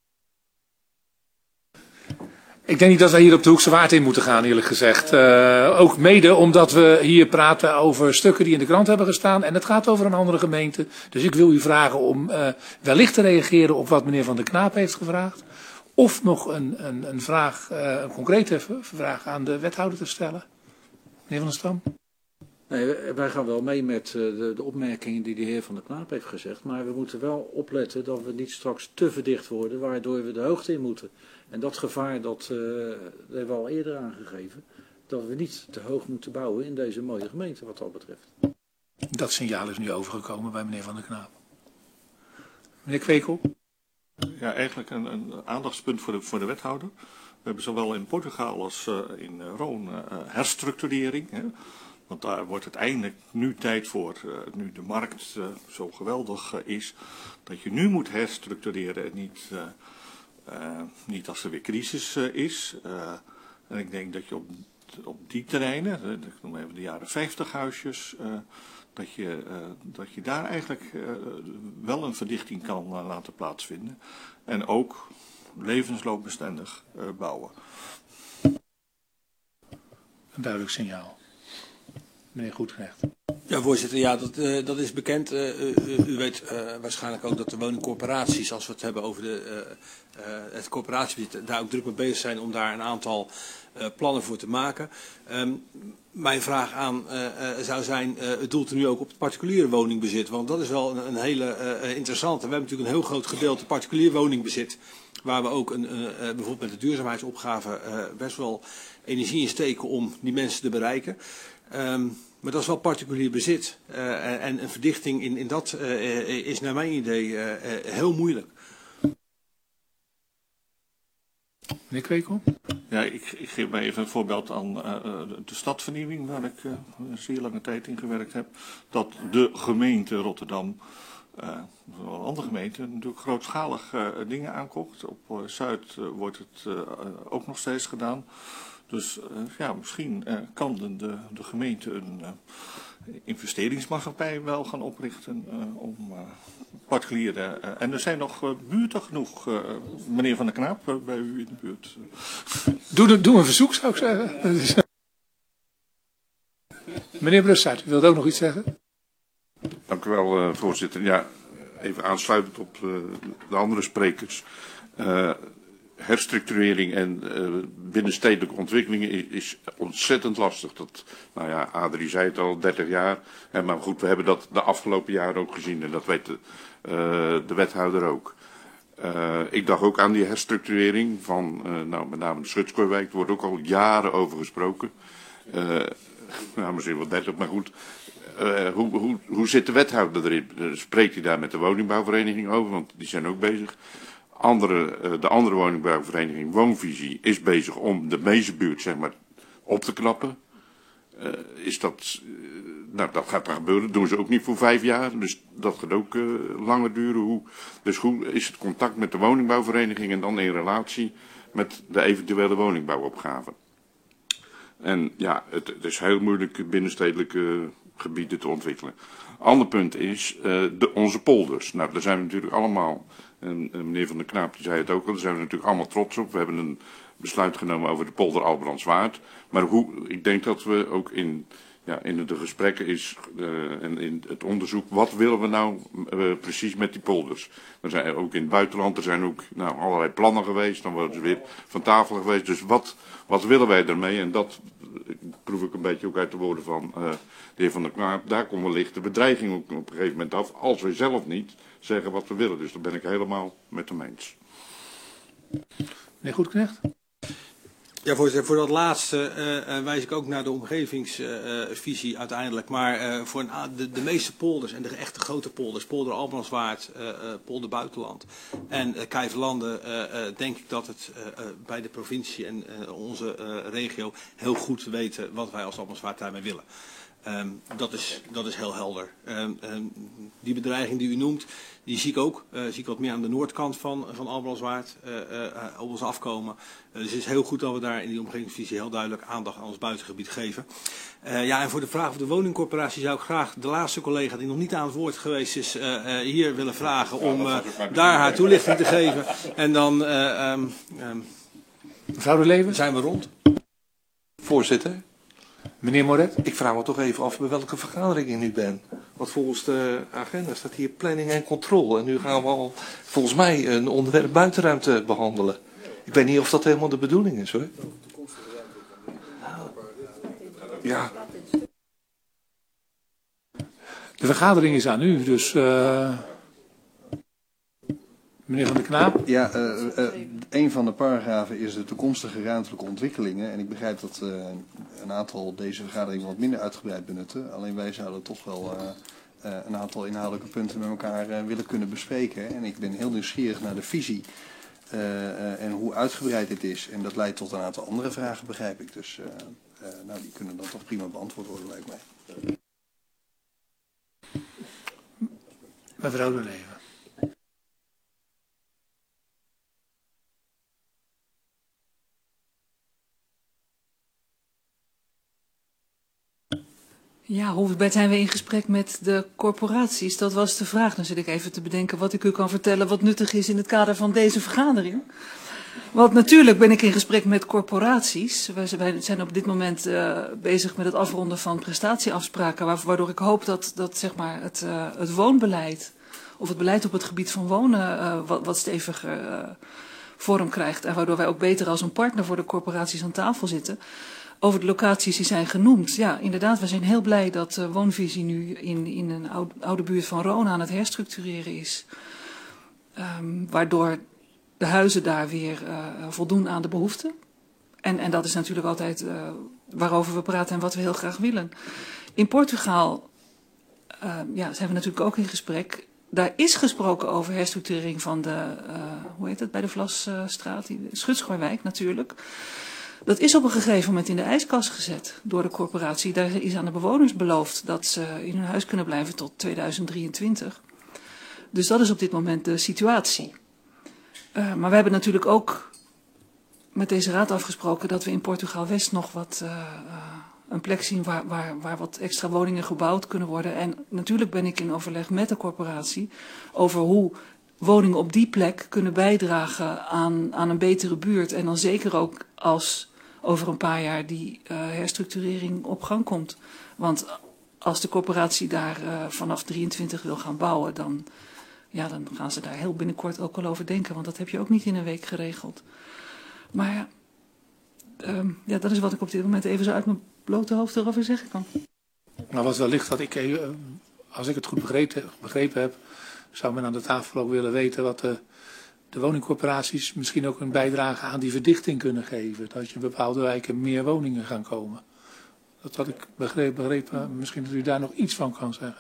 Ik denk niet dat wij hier op de Hoekse Waard in moeten gaan, eerlijk gezegd. Uh, ook mede omdat we hier praten over stukken die in de krant hebben gestaan. En het gaat over een andere gemeente. Dus ik wil u vragen om uh, wellicht te reageren op wat meneer Van der Knaap heeft gevraagd. Of nog een, een, een, vraag, uh, een concrete vraag aan de wethouder te stellen. Meneer Van der Stam. Nee, wij gaan wel mee met de, de opmerkingen die de heer Van der Knaap heeft gezegd. Maar we moeten wel opletten dat we niet straks te verdicht worden, waardoor we de hoogte in moeten. En dat gevaar, dat, uh, dat hebben we al eerder aangegeven, dat we niet te hoog moeten bouwen in deze mooie gemeente wat dat betreft. Dat signaal is nu overgekomen bij meneer Van der Knaap. Meneer Kwekel. Ja, eigenlijk een, een aandachtspunt voor de, voor de wethouder. We hebben zowel in Portugal als uh, in uh, Roon uh, herstructurering. Hè. Want daar wordt het eindelijk nu tijd voor, uh, nu de markt uh, zo geweldig uh, is, dat je nu moet herstructureren en niet, uh, uh, niet als er weer crisis uh, is. Uh, en ik denk dat je op, op die terreinen, uh, ik noem even de jaren vijftig huisjes, uh, dat, je, uh, dat je daar eigenlijk uh, wel een verdichting kan uh, laten plaatsvinden. En ook levensloopbestendig uh, bouwen. Een duidelijk signaal. Meneer Goedrecht. Ja, voorzitter, ja, dat, uh, dat is bekend. Uh, uh, u weet uh, waarschijnlijk ook dat de woningcorporaties, als we het hebben over de, uh, uh, het corporatiebezit, daar ook druk mee bezig zijn om daar een aantal uh, plannen voor te maken. Um, mijn vraag aan uh, uh, zou zijn, uh, het doelt er nu ook op het particuliere woningbezit, want dat is wel een, een hele uh, interessante. We hebben natuurlijk een heel groot gedeelte particulier woningbezit, waar we ook een, uh, uh, bijvoorbeeld met de duurzaamheidsopgave uh, best wel energie in steken om die mensen te bereiken. Um, maar dat is wel particulier bezit. Uh, en een verdichting in, in dat uh, is naar mijn idee uh, uh, heel moeilijk. Meneer Kwekel? Ja, ik, ik geef mij even een voorbeeld aan uh, de stadvernieuwing, waar ik uh, een zeer lange tijd in gewerkt heb. Dat de gemeente Rotterdam, uh, een andere gemeente, natuurlijk grootschalig uh, dingen aankocht. Op uh, Zuid uh, wordt het uh, ook nog steeds gedaan. Dus uh, ja, misschien uh, kan de, de, de gemeente een uh, investeringsmaatschappij wel gaan oprichten uh, om uh, particuliere... Uh, en er zijn nog uh, buurten genoeg, uh, meneer Van der Knaap, uh, bij u in de buurt. Doe, doe een verzoek, zou ik zeggen. Meneer Brussaert, u wilt ook nog iets zeggen? Dank u wel, uh, voorzitter. Ja, even aansluitend op uh, de andere sprekers. Uh, herstructurering en uh, binnenstedelijke ontwikkelingen is, is ontzettend lastig. Dat, nou ja, Adrie zei het al, dertig jaar. En, maar goed, we hebben dat de afgelopen jaren ook gezien en dat weet de, uh, de wethouder ook. Uh, ik dacht ook aan die herstructurering van, uh, nou, met name de Schutskooiwijk. Er wordt ook al jaren over gesproken. Uh, nou, misschien wel dertig, maar goed. Uh, hoe, hoe, hoe zit de wethouder erin? Uh, spreekt hij daar met de woningbouwvereniging over? Want die zijn ook bezig. Andere, uh, de andere woningbouwvereniging Woonvisie is bezig om de Meezenbuurt, zeg maar, op te knappen. Uh, is dat, uh, nou, dat gaat dan gebeuren. Dat doen ze ook niet voor vijf jaar. Dus dat gaat ook uh, langer duren. Hoe, dus hoe is het contact met de woningbouwvereniging en dan in relatie met de eventuele woningbouwopgave? En ja, het, het is heel moeilijk binnenstedelijke gebieden te ontwikkelen. Ander punt is uh, de, onze polders. Nou, daar zijn we natuurlijk allemaal, en, en meneer Van der Knaap die zei het ook al, daar zijn we natuurlijk allemaal trots op. We hebben een besluit genomen over de polder Albrandswaard. Maar hoe, ik denk dat we ook in, ja, in de gesprekken is, uh, en in het onderzoek, wat willen we nou uh, precies met die polders? Er zijn ook in het buitenland, er zijn ook nou, allerlei plannen geweest, dan worden ze weer van tafel geweest. Dus wat, wat willen wij ermee? En dat proef ik een beetje ook uit de woorden van uh, de heer Van der Knaap. Daar komt wellicht de bedreiging ook op een gegeven moment af, als we zelf niet zeggen wat we willen. Dus daar ben ik helemaal met hem eens. Meneer Goedknecht? Ja, voorzitter, voor dat laatste uh, uh, wijs ik ook naar de omgevingsvisie uh, uiteindelijk. Maar uh, voor een, de, de meeste polders en de echte grote polders, polder Albrandswaard, uh, uh, polder Buitenland en uh, Kijverlanden, uh, uh, denk ik dat het uh, uh, bij de provincie en uh, onze uh, regio heel goed weten wat wij als Albrandswaard daarmee willen. Um, dat, is, dat is heel helder. Um, um, die bedreiging die u noemt, die zie ik ook. Uh, zie ik wat meer aan de noordkant van, van Albrandswaard uh, uh, op ons afkomen. Uh, dus het is heel goed dat we daar in die omgevingsvisie heel duidelijk aandacht aan ons buitengebied geven. Uh, ja, en voor de vraag over de woningcorporatie zou ik graag de laatste collega die nog niet aan het woord geweest is, uh, uh, hier willen vragen om uh, daar haar toelichting te geven. En dan... Uh, um, um, Mevrouw De Leeuwen? Zijn we rond? Voorzitter, Meneer Moret? ik vraag me toch even af bij welke vergadering ik nu ben. Want volgens de agenda staat hier planning en controle. En nu gaan we al volgens mij een onderwerp buitenruimte behandelen. Ik weet niet of dat helemaal de bedoeling is hoor. Ja. De vergadering is aan u, dus... Uh... Meneer Van der Knaap? Ja, uh, uh, een van de paragrafen is de toekomstige ruimtelijke ontwikkelingen. En ik begrijp dat uh, een aantal deze vergaderingen wat minder uitgebreid benutten. Alleen wij zouden toch wel uh, uh, een aantal inhoudelijke punten met elkaar uh, willen kunnen bespreken. En ik ben heel nieuwsgierig naar de visie uh, uh, en hoe uitgebreid dit is. En dat leidt tot een aantal andere vragen, begrijp ik. Dus uh, uh, nou, die kunnen dan toch prima beantwoord worden, lijkt mij. Mevrouw De Leeuwen. Ja, hoe zijn we in gesprek met de corporaties? Dat was de vraag. Dan zit ik even te bedenken wat ik u kan vertellen wat nuttig is in het kader van deze vergadering. Want natuurlijk ben ik in gesprek met corporaties. Wij zijn op dit moment uh, bezig met het afronden van prestatieafspraken, waardoor ik hoop dat, dat zeg maar het, uh, het woonbeleid of het beleid op het gebied van wonen uh, wat, wat steviger uh, vorm krijgt. En waardoor wij ook beter als een partner voor de corporaties aan tafel zitten. Over de locaties die zijn genoemd. Ja, inderdaad, we zijn heel blij dat uh, Woonvisie nu in, in een oude, oude buurt van Roon aan het herstructureren is. Um, waardoor de huizen daar weer uh, voldoen aan de behoeften. En, en dat is natuurlijk altijd uh, waarover we praten en wat we heel graag willen. In Portugal uh, ja, zijn we natuurlijk ook in gesprek. Daar is gesproken over herstructurering van de, uh, hoe heet het, bij de Vlasstraat, uh, Schutschooiwijk natuurlijk. Dat is op een gegeven moment in de ijskast gezet door de corporatie. Daar is aan de bewoners beloofd dat ze in hun huis kunnen blijven tot tweeduizend drieëntwintig. Dus dat is op dit moment de situatie. Uh, maar we hebben natuurlijk ook met deze raad afgesproken dat we in Portugal West nog wat uh, uh, een plek zien waar, waar, waar wat extra woningen gebouwd kunnen worden. En natuurlijk ben ik in overleg met de corporatie over hoe woningen op die plek kunnen bijdragen aan, aan een betere buurt. En dan zeker ook als over een paar jaar die uh, herstructurering op gang komt. Want als de corporatie daar uh, vanaf drieëntwintig wil gaan bouwen, dan, ja, dan gaan ze daar heel binnenkort ook al over denken. Want dat heb je ook niet in een week geregeld. Maar ja, um, ja, dat is wat ik op dit moment even zo uit mijn blote hoofd erover zeggen kan. Nou, wat wellicht dat ik, uh, als ik het goed begrepen, begrepen heb, zou men aan de tafel ook willen weten wat de, de woningcorporaties misschien ook een bijdrage aan die verdichting kunnen geven. Dat je in bepaalde wijken meer woningen gaan komen. Dat had ik begrepen, begrepen, misschien dat u daar nog iets van kan zeggen.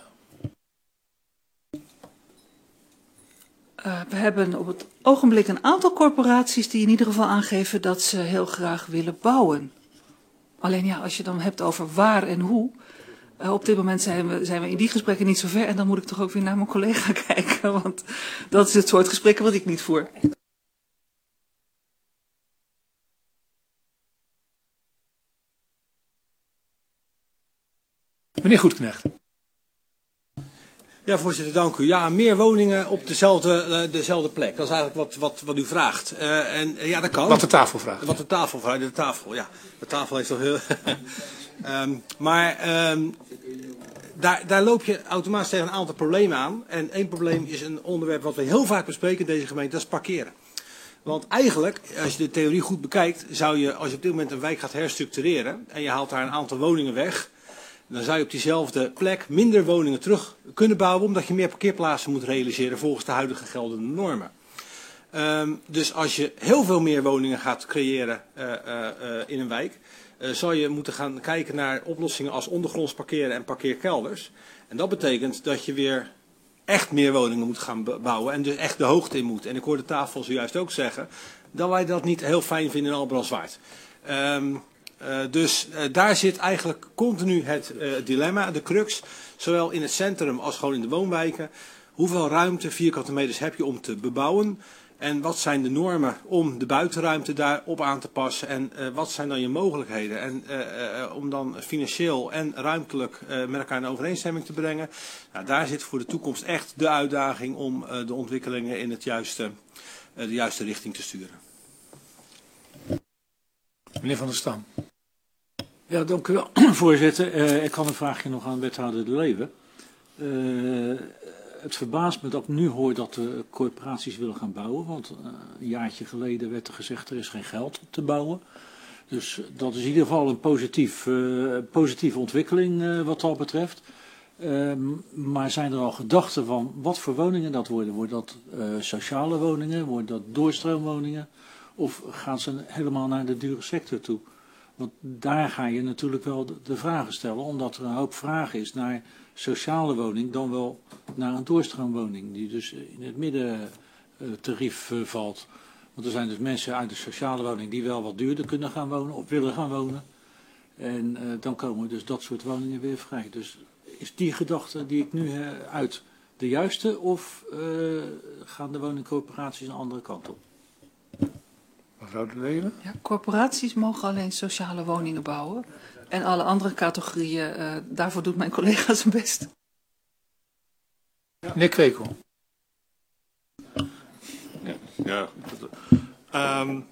Uh, we hebben op het ogenblik een aantal corporaties die in ieder geval aangeven dat ze heel graag willen bouwen. Alleen ja, als je dan hebt over waar en hoe. Uh, op dit moment zijn we, zijn we in die gesprekken niet zo ver. En dan moet ik toch ook weer naar mijn collega kijken. Want dat is het soort gesprekken wat ik niet voer. Meneer Goedknecht. Ja, voorzitter, dank u. Ja, meer woningen op dezelfde, uh, dezelfde plek. Dat is eigenlijk wat, wat, wat u vraagt. Uh, en uh, ja, dat kan. Wat de tafel vraagt. Wat de tafel vraagt. De tafel, ja. De tafel heeft toch heel... um, maar um, daar, daar loop je automatisch tegen een aantal problemen aan. En één probleem is een onderwerp wat we heel vaak bespreken in deze gemeente, dat is parkeren. Want eigenlijk, als je de theorie goed bekijkt, zou je, als je op dit moment een wijk gaat herstructureren en je haalt daar een aantal woningen weg, dan zou je op diezelfde plek minder woningen terug kunnen bouwen, omdat je meer parkeerplaatsen moet realiseren volgens de huidige geldende normen. Um, dus als je heel veel meer woningen gaat creëren uh, uh, uh, in een wijk, uh, zal je moeten gaan kijken naar oplossingen als ondergronds parkeren en parkeerkelders. En dat betekent dat je weer echt meer woningen moet gaan bouwen en dus echt de hoogte in moet. En ik hoorde de tafel zojuist ook zeggen dat wij dat niet heel fijn vinden in Albrandswaard. Um, Uh, dus uh, daar zit eigenlijk continu het uh, dilemma, de crux, zowel in het centrum als gewoon in de woonwijken. Hoeveel ruimte, vierkante meters heb je om te bebouwen? En wat zijn de normen om de buitenruimte daarop aan te passen? En uh, wat zijn dan je mogelijkheden? En uh, uh, om dan financieel en ruimtelijk uh, met elkaar in overeenstemming te brengen. Nou, daar zit voor de toekomst echt de uitdaging om uh, de ontwikkelingen in het juiste, uh, de juiste richting te sturen. Meneer Van der Stam. Ja, dank u wel, voorzitter. Uh, ik had een vraagje nog aan wethouder De Leeuwen. Uh, het verbaast me dat ik nu hoor dat de corporaties willen gaan bouwen. Want uh, een jaartje geleden werd er gezegd er is geen geld te bouwen. Dus dat is in ieder geval een positief, uh, positieve ontwikkeling uh, wat dat betreft. Uh, maar zijn er al gedachten van wat voor woningen dat worden? Worden dat uh, sociale woningen? Worden dat doorstroomwoningen? Of gaan ze helemaal naar de dure sector toe? Want daar ga je natuurlijk wel de, de vragen stellen, omdat er een hoop vraag is naar sociale woning, dan wel naar een doorstroomwoning, die dus in het middentarief uh, valt. Want er zijn dus mensen uit de sociale woning die wel wat duurder kunnen gaan wonen of willen gaan wonen. En uh, dan komen dus dat soort woningen weer vrij. Dus is die gedachte die ik nu uh, uit de juiste of uh, gaan de woningcorporaties een andere kant op? Mevrouw De Leeuwen? Ja, corporaties mogen alleen sociale woningen bouwen. En alle andere categorieën, uh, daarvoor doet mijn collega zijn best. Meneer Kwekel. Ja, ja. Um,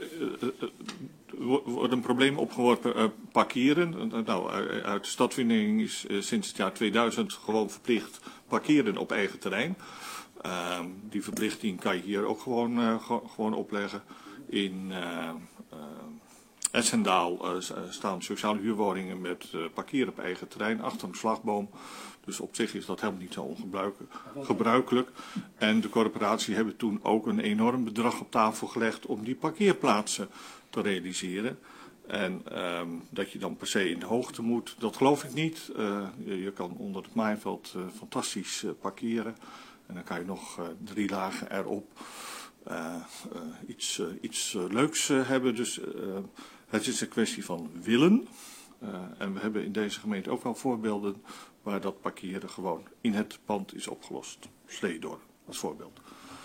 er wordt een probleem opgeworpen, uh, parkeren. Nou, uit de stadwinning is uh, sinds het jaar tweeduizend gewoon verplicht parkeren op eigen terrein. Uh, die verplichting kan je hier ook gewoon, uh, gewoon opleggen. In uh, uh, Essendaal uh, staan sociale huurwoningen met uh, parkeren op eigen terrein achter een slagboom. Dus op zich is dat helemaal niet zo ongebruikelijk. En de corporatie hebben toen ook een enorm bedrag op tafel gelegd om die parkeerplaatsen te realiseren. En um, dat je dan per se in de hoogte moet, dat geloof ik niet. Uh, je, je kan onder het maaiveld uh, fantastisch uh, parkeren. En dan kan je nog uh, drie lagen erop uh, uh, iets, uh, iets uh, leuks uh, hebben. Dus uh, het is een kwestie van willen. Uh, en we hebben in deze gemeente ook wel voorbeelden waar dat parkeren gewoon in het pand is opgelost. Sleedorp als voorbeeld.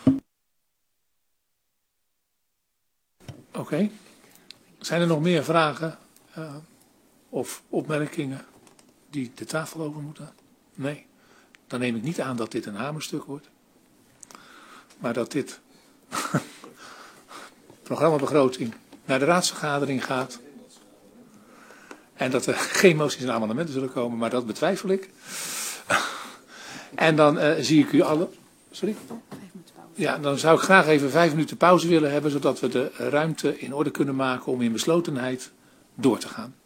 Oké. Okay. Zijn er nog meer vragen uh, of opmerkingen die de tafel over moeten? Nee. Dan neem ik niet aan dat dit een hamerstuk wordt. Maar dat dit programmabegroting naar de raadsvergadering gaat. En dat er geen moties en amendementen zullen komen, maar dat betwijfel ik. En dan uh, zie ik u alle... Sorry? Ja, dan zou ik graag even vijf minuten pauze willen hebben, zodat we de ruimte in orde kunnen maken om in beslotenheid door te gaan.